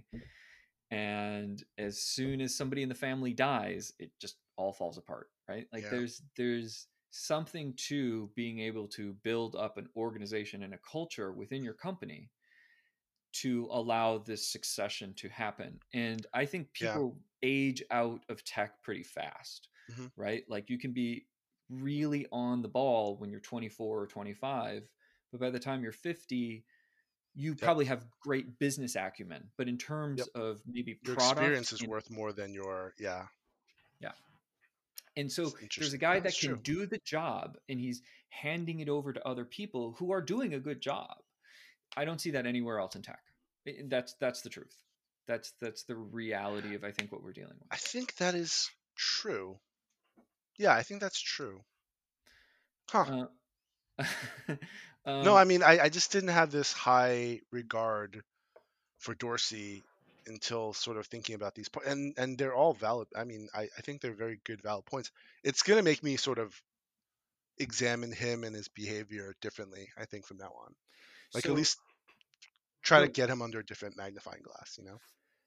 and as soon as somebody in the family dies, it just all falls apart, right? Like Yeah. there's there's something to being able to build up an organization and a culture within your company to allow this succession to happen. And I think Yeah. people age out of tech pretty fast, Hmm. right? Like you can be really on the ball when you're twenty-four or twenty-five, but by the time you're fifty, you Yep. probably have great business acumen. But in terms Yep. of maybe Your product, experience is in, worth more than your, yeah. yeah, And so It's there's a interesting. guy No, it's that can true. do the job and he's handing it over to other people who are doing a good job. I don't see that anywhere else in tech. It- that's that's the truth. That's that's the reality of I think what we're dealing I think that is true. Yeah, I think that's true. Huh. with. Uh, No, um, I mean, I, I just didn't have this high regard for Dorsey until sort of thinking about these points, and and they're all valid. I mean, I, I think they're very good valid points. It's gonna make me sort of examine him and his behavior differently. I think from now on, like at so least try to the, get him under a different magnifying glass. You know.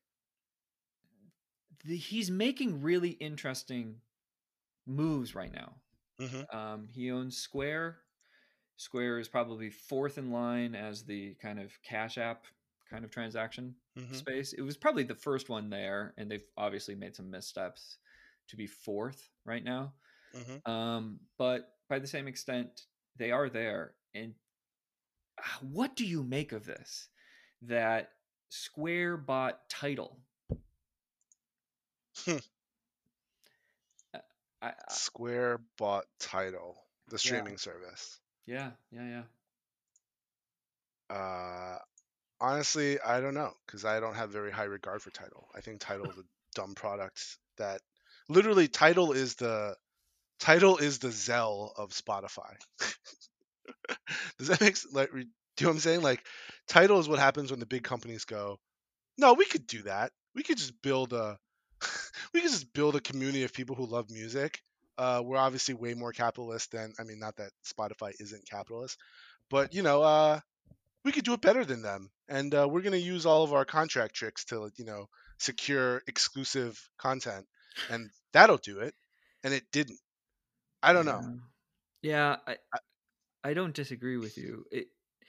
the he's making really interesting moves right now. Hmm. Um, he owns Square. Square is probably fourth in line as the kind of Cash App kind of transaction Hmm. space. It was probably the first one there, and they've obviously made some missteps to be fourth right now. Hmm. Um, but by the same extent, they are there. And ah, what do you make of this? That Square bought Title. Uh, I, I, Square bought Tidal, the yeah, streaming service. yeah, yeah, yeah. Uh, Honestly, I don't know because I don't have very high regard for Tidal. I think Tidal is a dumb product that literally Tidal is the Tidal is the Zelle of Spotify. Does that make s- like re- do you know what I'm saying? Like Tidal is what happens when the big companies go, "No, we could do that. We could just build a we could just build a community of people who love music." Uh, we're obviously way more capitalist than I mean, not that Spotify isn't capitalist, but you know, uh, we could do it better than them, and uh, we're going to use all of our contract tricks to you know secure exclusive content, and that'll do it. And it didn't. I don't know. Yeah. Yeah, I, I, I don't disagree with you. It,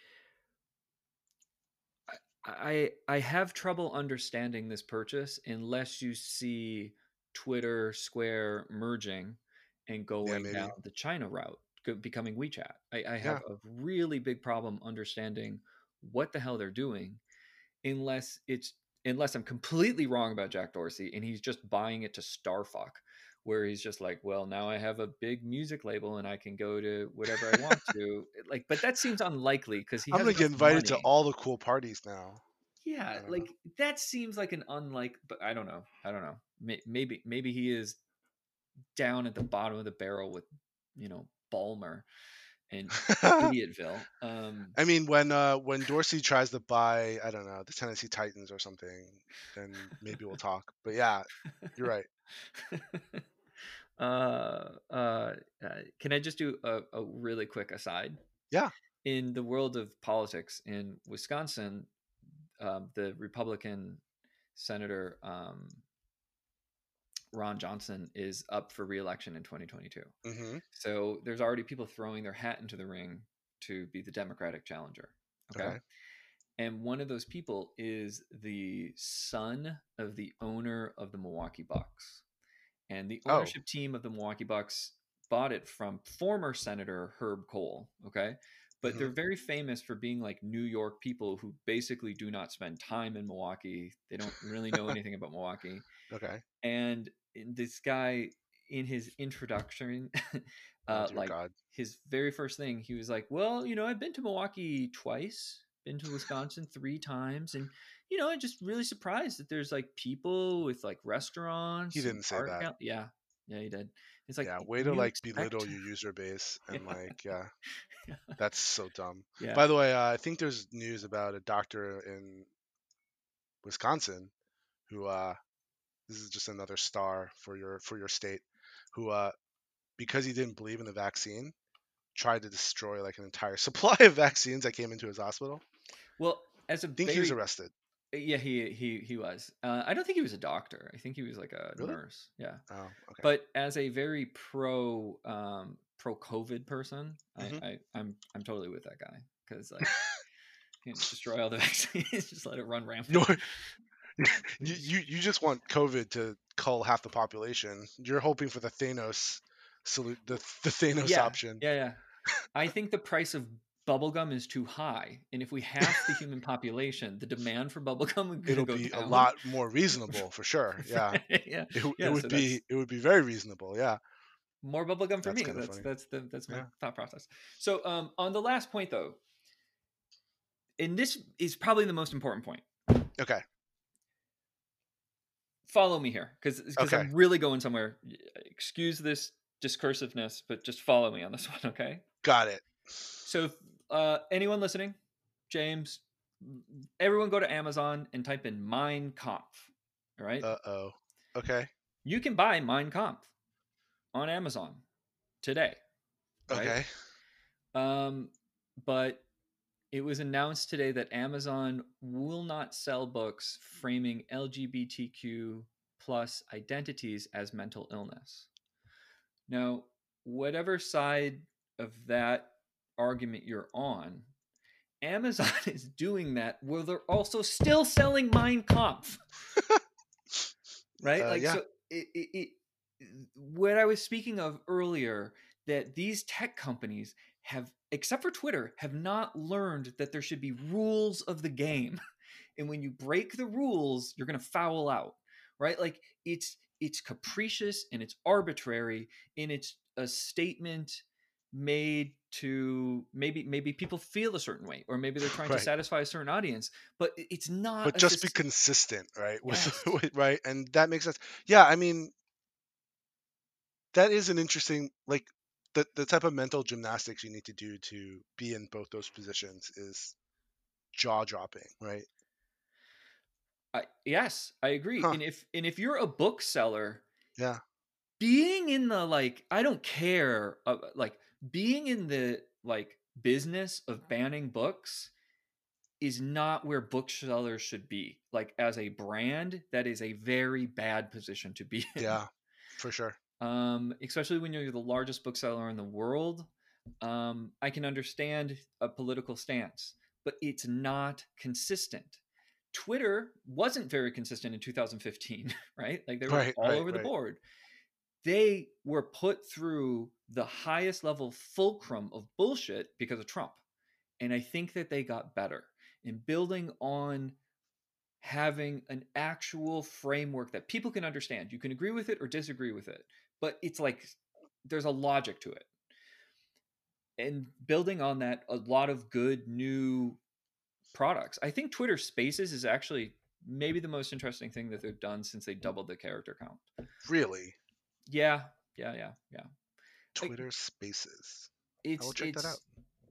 I I have trouble understanding this purchase unless you see Twitter, Square merging and yeah, going down maybe. the China route, go- becoming WeChat. I, I have Yeah. a really big problem understanding what the hell they're doing unless it's unless I'm completely wrong about Jack Dorsey and he's just buying it to Starfuck, where he's just like, well, now I have a big music label and I can go to whatever I want to. Like, but that seems unlikely because he I'm has gonna get enough invited to money. all the cool parties now. Yeah, I don't know. like that seems like an unlike, but I don't know. I don't know. May- Maybe maybe he is down at the bottom of the barrel with, you know, Balmer and Idiotville. Um, I mean, when uh, when Dorsey tries to buy, I don't know, the Tennessee Titans or something, then maybe we'll talk. But yeah, you're right. uh, uh, uh, can I just do a, a really quick aside? Yeah. In the world of politics in Wisconsin, um, the Republican senator um, Ron Johnson is up for reelection in twenty twenty-two. Hmm. So there's already people throwing their hat into the ring to be the Democratic challenger. Okay. Okay. And one of those people is the son of the owner of the Milwaukee Bucks. And the Oh. ownership team of the Milwaukee Bucks bought it from former Senator Herb Kohl. Okay. But Hmm. they're very famous for being like New York people who basically do not spend time in Milwaukee. They don't really know anything about Milwaukee. Okay. And this guy, in his introduction, Oh uh, dear like God. his very first thing, he was like, well, you know, I've been to Milwaukee twice, been to Wisconsin three times, and you know, I'm just really surprised that there's like people with like He restaurants and didn't say art that. gal- yeah, yeah, he did. It's like Yeah, way to you like expect. belittle your user base and Yeah, like yeah, that's so dumb. yeah. By the way, uh, I think there's news about a doctor in Wisconsin who uh this is just another star for your for your state who uh because he didn't believe in the vaccine tried to destroy like an entire supply of vaccines that came into his hospital. Well, as a I think he was very arrested. yeah, he he he was. Uh, I don't think he was a doctor. I think he was like a Really? nurse. Yeah. Oh, okay. But as a very pro um, pro COVID person, I, Hmm. I I'm I'm totally with that guy because like you know, destroy all the vaccines, just let it run rampant. You're, you you you just want COVID to cull half the population. You're hoping for the Thanos salute the the Thanos Yeah, option. yeah, yeah. I think the price of bubblegum is too high, and if we half the human population, the demand for bubblegum is going to It'll go be a down. lot more reasonable for sure. Yeah. yeah, It, w- it yeah. would So that's be it would be very reasonable. Yeah. more bubblegum for That's me. kind of That's funny. that's the that's my Yeah. thought process. So um, on the last point though, and this is probably the most important point. Okay. Follow me here, because because Okay. I'm really going somewhere. Excuse this discursiveness, but just follow me on this one, okay? Got it. So, uh, anyone listening, James, everyone go to Amazon and type in Mein Kampf. All right, Uh oh. Okay. you can buy Mein Kampf on Amazon today, right? Okay. Um, but it was announced today that Amazon will not sell books framing L G B T Q plus identities as mental illness. Now, whatever side of that argument you're on, Amazon is doing that where they're also still selling Mein Kampf, right? Uh, Like, yeah. so it, it, it, what I was speaking of earlier, that these tech companies have, except for Twitter, have not learned that there should be rules of the game. And when you break the rules, you're going to foul out, right? Like it's it's capricious and it's arbitrary, and it's a statement made to maybe maybe people feel a certain way, or maybe they're trying to Right. satisfy a certain audience, but it's not But a just be sus- consistent, right? With, yes. with right, and that makes sense. Yeah, I mean, that is an interesting like the the type of mental gymnastics you need to do to be in both those positions is jaw dropping, right? I, yes, I agree. Huh. And if and if you're a bookseller, Yeah. being in the like, I don't care, uh, like being in the like business of banning books is not where booksellers should be. Like as a brand, that is a very bad position to be in. Yeah. For sure. Um, especially when you're the largest bookseller in the world. Um, I can understand a political stance, but it's not consistent. Twitter wasn't very consistent in two thousand fifteen, right? Like they were Right. all Right. over the Right. board. They were put through the highest level fulcrum of bullshit because of Trump. And I think that they got better in building on having an actual framework that people can understand. You can agree with it or disagree with it, but it's like there's a logic to it. And building on that, a lot of good new products. I think Twitter Spaces is actually maybe the most interesting thing that they've done since they doubled the character count. Really. Yeah, yeah, yeah, yeah. Like, Twitter Spaces. I will it's check that out. it's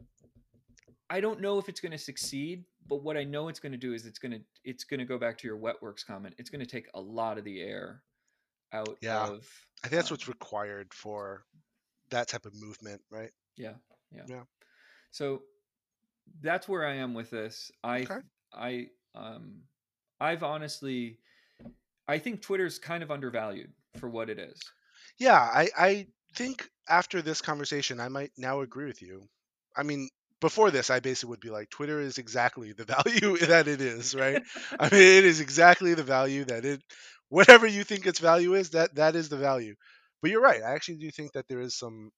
I don't know if it's going to succeed, but what I know it's going to do is it's going to it's going to go back to your Wetworks comment. It's going to take a lot of the air out Yeah. of. I think that's Um, what's required for that type of movement, right? yeah, yeah. Yeah. So that's where I am with this. I Okay. I um I've honestly I think Twitter's kind of undervalued for what it is. Yeah, I I think after this conversation, I might now agree with you. I mean, before this, I basically would be like, Twitter is exactly the value that it is, right? I mean, it is exactly the value that it, whatever you think its value is, that that is the value. But you're right. I actually do think that there is some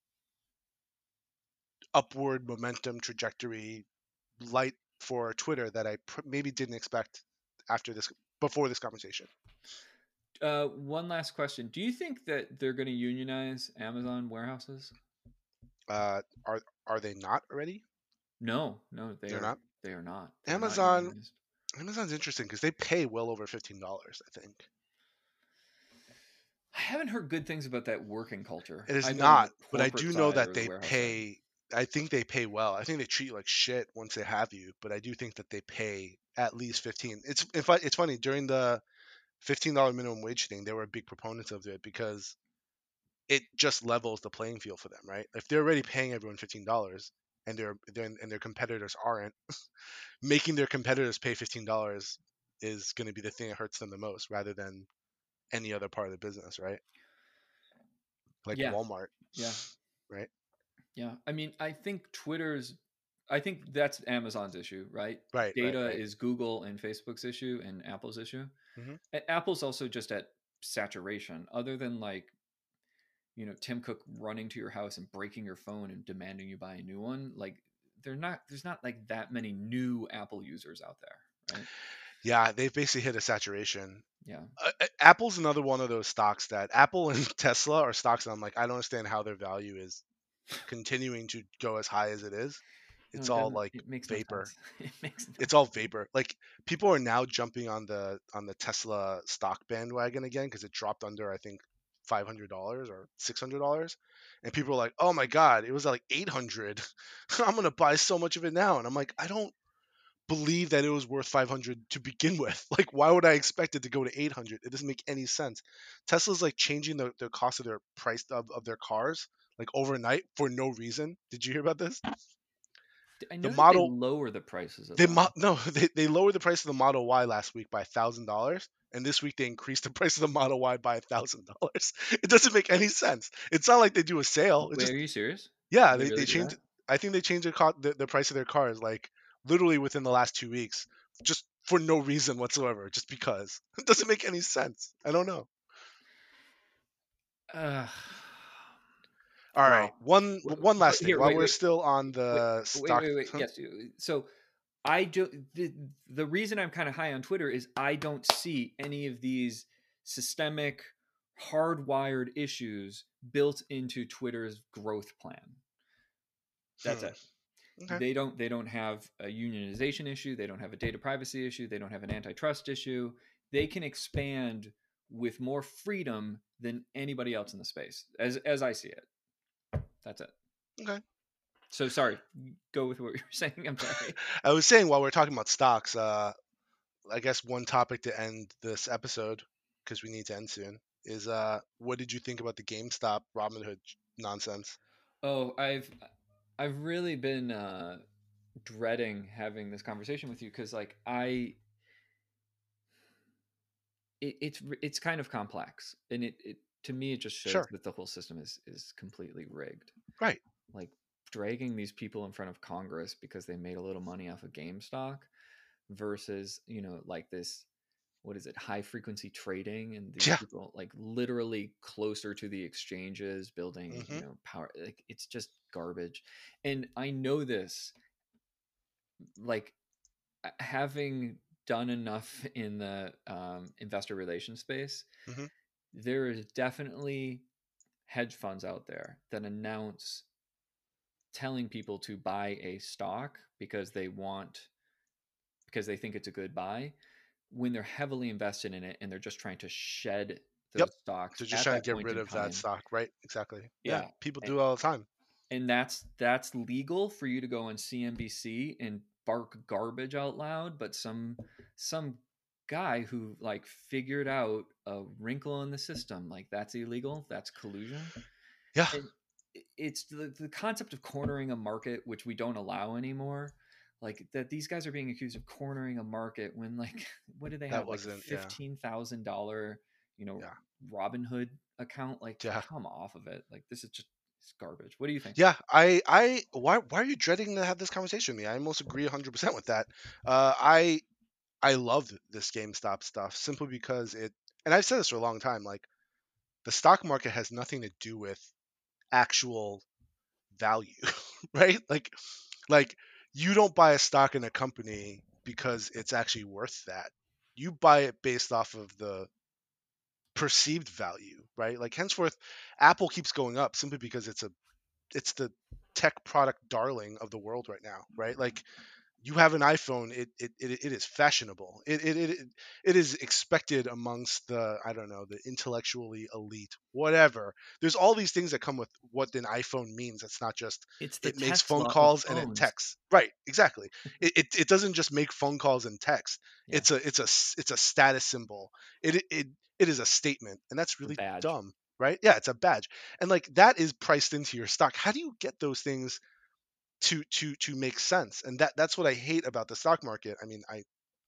upward momentum trajectory light for Twitter that I pr- maybe didn't expect after this, before this conversation. Uh, one last question: do you think that they're going to unionize Amazon warehouses? Uh, are are they not already? No, no, they They're are. not. They are not. They are not Amazon unionized. Amazon's interesting because they pay well over fifteen dollars. I think I haven't heard good things about that working culture, it is either on the not, but I corporate do know side that or the they warehouse side. pay. I think they pay well. I think they treat you like shit once they have you, but I do think that they pay at least fifteen. It's in fact, it's funny during the fifteen dollar minimum wage thing, they were big proponents of it because it just levels the playing field for them, right? If they're already paying everyone fifteen dollars and they're, they're and their competitors aren't, making their competitors pay fifteen dollars is going to be the thing that hurts them the most, rather than any other part of the business, right? Like Yeah, Walmart, yeah, right? yeah. I mean, I think Twitter's. I think that's Amazon's issue, right? Right, right, Data right. is Google and Facebook's issue, and Apple's issue. Hmm. And Apple's also just at saturation. Other than like, you know, Tim Cook running to your house and breaking your phone and demanding you buy a new one, like they're not. There's not like that many new Apple users out there, right? Yeah, they've basically hit a saturation. Yeah. Uh, uh, Apple's another one of those stocks that Apple and Tesla are stocks that I'm like, I don't understand how their value is continuing to go as high as it is. No, It's it all doesn't. like It makes no vapor. sense. It makes no It's all vapor. Like people are now jumping on the on the Tesla stock bandwagon again because it dropped under I think five hundred dollars or six hundred dollars, and people are like, "Oh my god, it was like eight hundred. I'm gonna buy so much of it now." And I'm like, I don't believe that it was worth five hundred to begin with. Like, why would I expect it to go to eight hundred? It doesn't make any sense. Tesla's like changing the, the cost of their price of, of their cars like overnight for no reason. Did you hear about this? I The know that they model lower the prices of they mo- them. no they, they lowered the price of the Model Y last week by a thousand dollars, and this week they increased the price of the Model Y by a thousand dollars. It doesn't make any sense. It's not like they do a sale. It Wait, just are you serious? yeah Did they they they really do changed. that? I think they changed the, co- the the price of their cars like literally within the last two weeks, just for no reason whatsoever, just because. It doesn't make any sense. I don't know. Uh, All right, wow. one W- one But last thing here, while wait, we're wait, still on wait, the wait, stock. wait, wait. Huh? Yes. you- So I do the the reason I'm kind of high on Twitter is I don't see any of these systemic, hardwired issues built into Twitter's growth plan. That's Hmm. it. Okay. They don't they don't have a unionization issue, they don't have a data privacy issue, they don't have an antitrust issue. They can expand with more freedom than anybody else in the space, as as I see it. That's it. Okay. So sorry, go with what you were saying. I'm sorry. I was saying while we're talking about stocks, uh, I guess one topic to end this episode, because we need to end soon, is uh, what did you think about the GameStop Robinhood nonsense? Oh, I've I've really been uh dreading having this conversation with you because like I it, it's it's kind of complex, and it, it to me it just shows Sure. that the whole system is is completely rigged. Right. Like dragging these people in front of Congress because they made a little money off of GameStop versus, you know, like this, what is it, high frequency trading, and these Yeah. people like literally closer to the exchanges building, you Hmm. know, power, like it's just garbage. And I know this, like having done enough in the um, investor relations space, Hmm. there is definitely hedge funds out there that announce telling people to buy a stock because they want because they think it's a good buy when they're heavily invested in it and they're just trying to shed Yep. those stocks They're just at trying to that get point rid in of that time. stock. Right. Exactly. Yeah. Yeah. People And, do it all the time. and that's that's legal for you to go on C N B C and bark garbage out loud, but some some guy who like figured out a wrinkle in the system, like that's illegal, that's collusion. Yeah. And it's the, the concept of cornering a market, which we don't allow anymore, like that these guys are being accused of cornering a market when like what do they That have, like a wasn't. Yeah. fifteen thousand dollar, you know, Yeah. Robinhood account, like Yeah. come off of it, like this is just it's garbage. What do you think? Yeah, I, I, why, why are you dreading to have this conversation with me? I almost agree one hundred percent with that. Uh, I, I loved this GameStop stuff simply because it, and I've said this for a long time, like the stock market has nothing to do with actual value, right? Like, like you don't buy a stock in a company because it's actually worth that. You buy it based off of the perceived value, right? Like henceforth, Apple keeps going up simply because it's a it's the tech product darling of the world right now, right? Like you have an iPhone, it it, it, it is fashionable. It, it it it is expected amongst the I don't know the intellectually elite, whatever. There's all these things that come with what an iPhone means. It's not just It's the it makes phone Tesla of calls and it phones. texts. Right, exactly. It, it it doesn't just make phone calls and text. Yeah, It's a it's a it's a status symbol. It it it is a statement, and that's the really badge. dumb, right? Yeah, it's a badge, and like that is priced into your stock. How do you get those things to to to make sense? And that that's what I hate about the stock market. I mean, I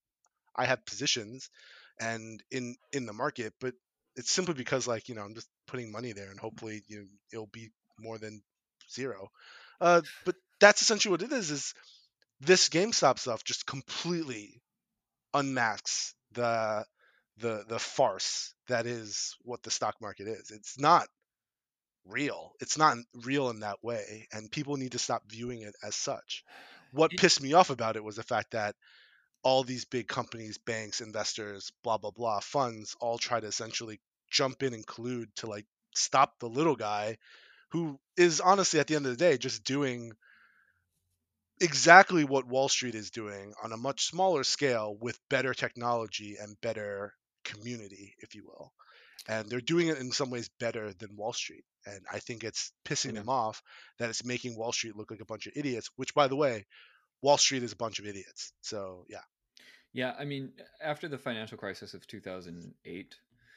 I have positions and in in the market, but it's simply because like, you know, I'm just putting money there and hopefully, you know, it'll be more than zero. Uh but that's essentially what it is is this GameStop stuff just completely unmasks the the the farce that is what the stock market is. It's not real. It's not real in that way, and people need to stop viewing it as such. What It, pissed me off about it was the fact that all these big companies, banks, investors, blah blah blah, funds all try to essentially jump in and collude to like stop the little guy who is honestly at the end of the day just doing exactly what Wall Street is doing on a much smaller scale with better technology and better community, if you will. And they're doing it in some ways better than Wall Street. And I think it's pissing Yeah. them off that it's making Wall Street look like a bunch of idiots, which, by the way, Wall Street is a bunch of idiots. So, yeah. Yeah, I mean, after the financial crisis of two thousand eight,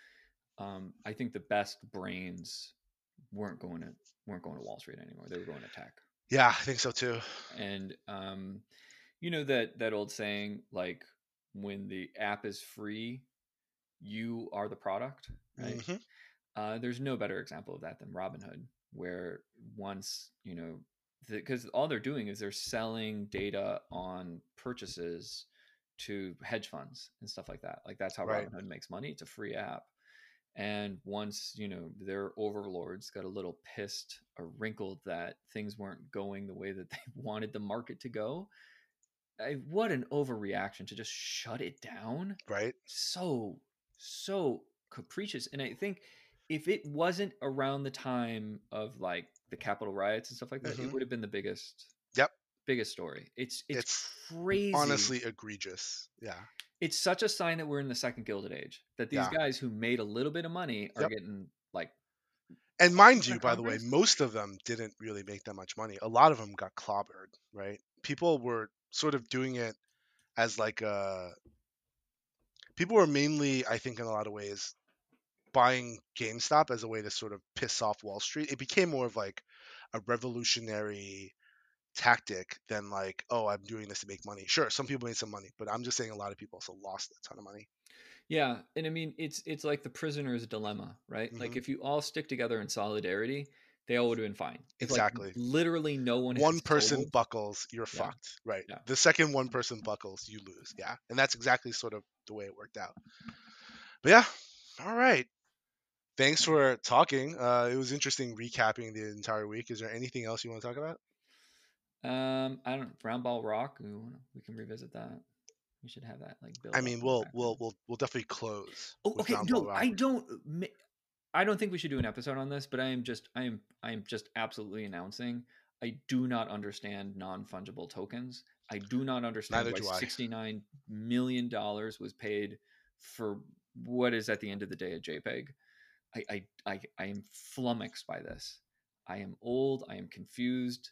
um, I think the best brains weren't going to weren't going to Wall Street anymore. They were going to tech. Yeah, I think so too. And um, you know that that old saying, like, when the app is free, you are the product, right? Hmm. Uh, there's no better example of that than Robinhood, where once, you know, because all they're doing is they're selling data on purchases to hedge funds and stuff like that. Like that's how Right, Robinhood makes money. It's a free app. And once, you know, their overlords got a little pissed or wrinkled that things weren't going the way that they wanted the market to go, I, what an overreaction to just shut it down. right. So, so capricious. And I think if it wasn't around the time of like the Capitol riots and stuff like that, it Hmm. would have been the biggest, Yep. biggest story. It's it's It's crazy. honestly egregious. Yeah, It's such a sign that we're in the second Gilded Age. That these yeah. guys who made a little bit of money are Yep. getting like And mind in you, by the way, Congress. most of them didn't really make that much money. A lot of them got clobbered, right? People were sort of doing it as like a people were mainly, I think, in a lot of ways, buying GameStop as a way to sort of piss off Wall Street. It became more of like a revolutionary tactic than like, oh, I'm doing this to make money. Sure, some people made some money, but I'm just saying a lot of people also lost a ton of money. Yeah, and I mean it's it's like the prisoner's dilemma, right? Like Hmm. if you all stick together in solidarity, they all would have been fine. If like Exactly. literally no one had One person sold, buckles, you're yeah, fucked. Right. yeah. The second one person buckles, you lose. Yeah. And that's exactly sort of the way it worked out. But yeah, all right. Thanks for talking. Uh, it was interesting recapping the entire week. Is there anything else you want to talk about? Um, I don't Round Ball Rock. We, wanna- we can revisit that. We should have that like I build up mean, in the we'll we'll background. we'll we'll definitely close Oh, with okay. Round Ball No, I Rock. don't. ma- I don't think we should do an episode on this, but I am just, I am, I am just absolutely announcing. I do not understand non fungible tokens. I do not understand Neither why do I. sixty-nine million dollars was paid for what is at the end of the day a JPEG. I, I, I, I am flummoxed by this. I am old. I am confused.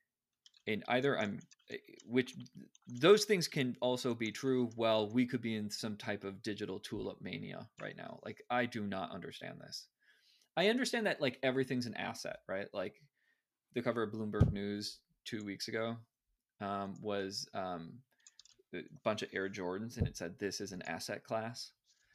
And either I'm, eh, which those things can also be true. Well, we could be in some type of digital tulip mania right now. Like, I do not understand this. I understand that like everything's an asset, right? Like the cover of Bloomberg News two weeks ago um, was um, a bunch of Air Jordans, and it said this is an asset class.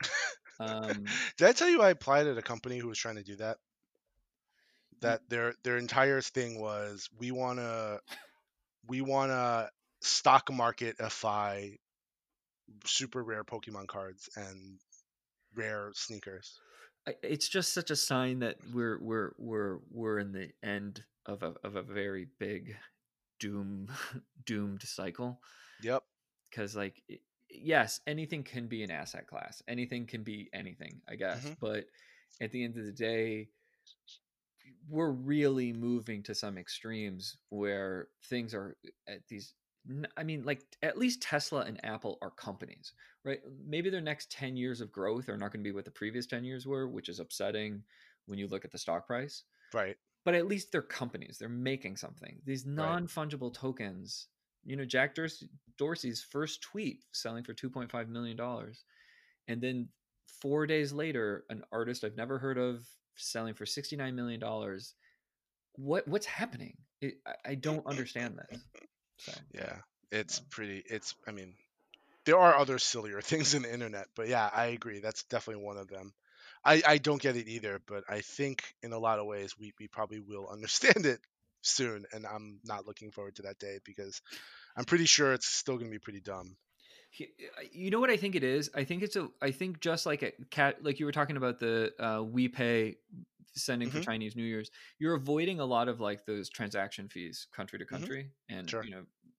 Um, Did I tell you I applied at a company who was trying to do that? you, That their their entire thing was we wanna we wanna stock market F I super rare Pokemon cards and rare sneakers. it's just such a sign that we're we're we're we're in the end of a of a very big doom doomed cycle Yep. because like yes, anything can be an asset class, anything can be anything, I guess, Hmm. but at the end of the day we're really moving to some extremes where things are at these I mean like at least Tesla and Apple are companies, right? Maybe their next ten years of growth are not going to be what the previous ten years were, which is upsetting when you look at the stock price, Right. but at least they're companies, they're making something. These Right. non-fungible tokens, you know, Jack Dorsey, Dorsey's first tweet selling for two point five million dollars, and then four days later an artist I've never heard of selling for sixty-nine million dollars. What what's happening? It, I, I don't understand this. So Yeah. It's yeah. pretty. It's. I mean, there are other sillier things in the internet, but yeah, I agree. That's definitely one of them. I, I don't get it either, but I think in a lot of ways we, we probably will understand it soon, and I'm not looking forward to that day because I'm pretty sure it's still going to be pretty dumb. You know what I think it is? I think it's a. I think just like a cat, like you were talking about the uh, WePay sending for Hmm. Chinese New Year's, you're avoiding a lot of like those transaction fees country to Hmm. country, and Sure. you know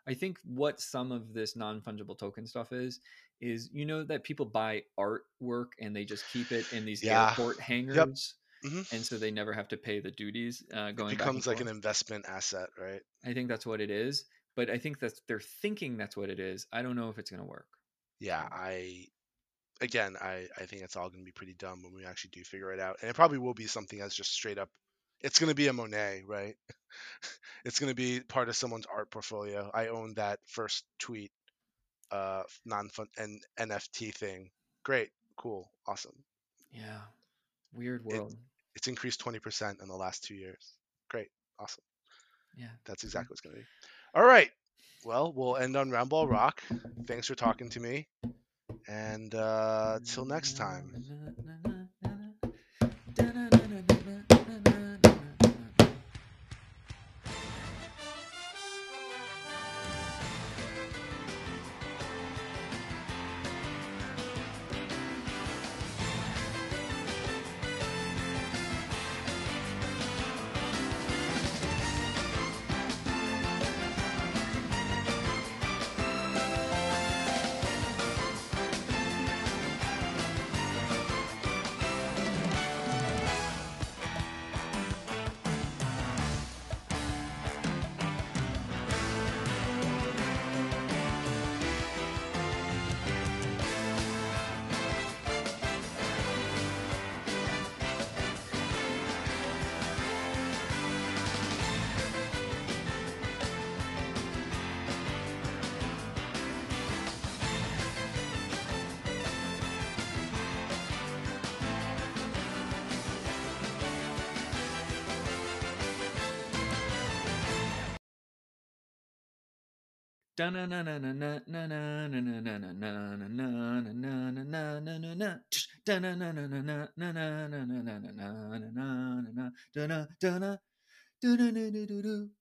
I think what some of this non-fungible token stuff is is you know that people buy artwork and they just keep it in these Yeah. airport Yep. hangars, hmm and so they never have to pay the duties uh, It going back and becomes like an forth. investment asset, right? I think that's what it is, but I think that's they're thinking that's what it is. I don't know if it's going to work. Yeah, So, I again, I I think it's all going to be pretty dumb when we actually do figure it out, and it probably will be something that's just straight up. It's going to be a Monet, right? It's going to be part of someone's art portfolio. I own that first tweet, uh, non-fun and N F T thing. Great, cool, awesome. yeah, weird It world. it's increased twenty percent in the last two years. Great, awesome. Yeah. That's So, exactly what's going to be. All right. Well, we'll end on Roundball Rock. Thanks for talking to me. And uh, till next time. Da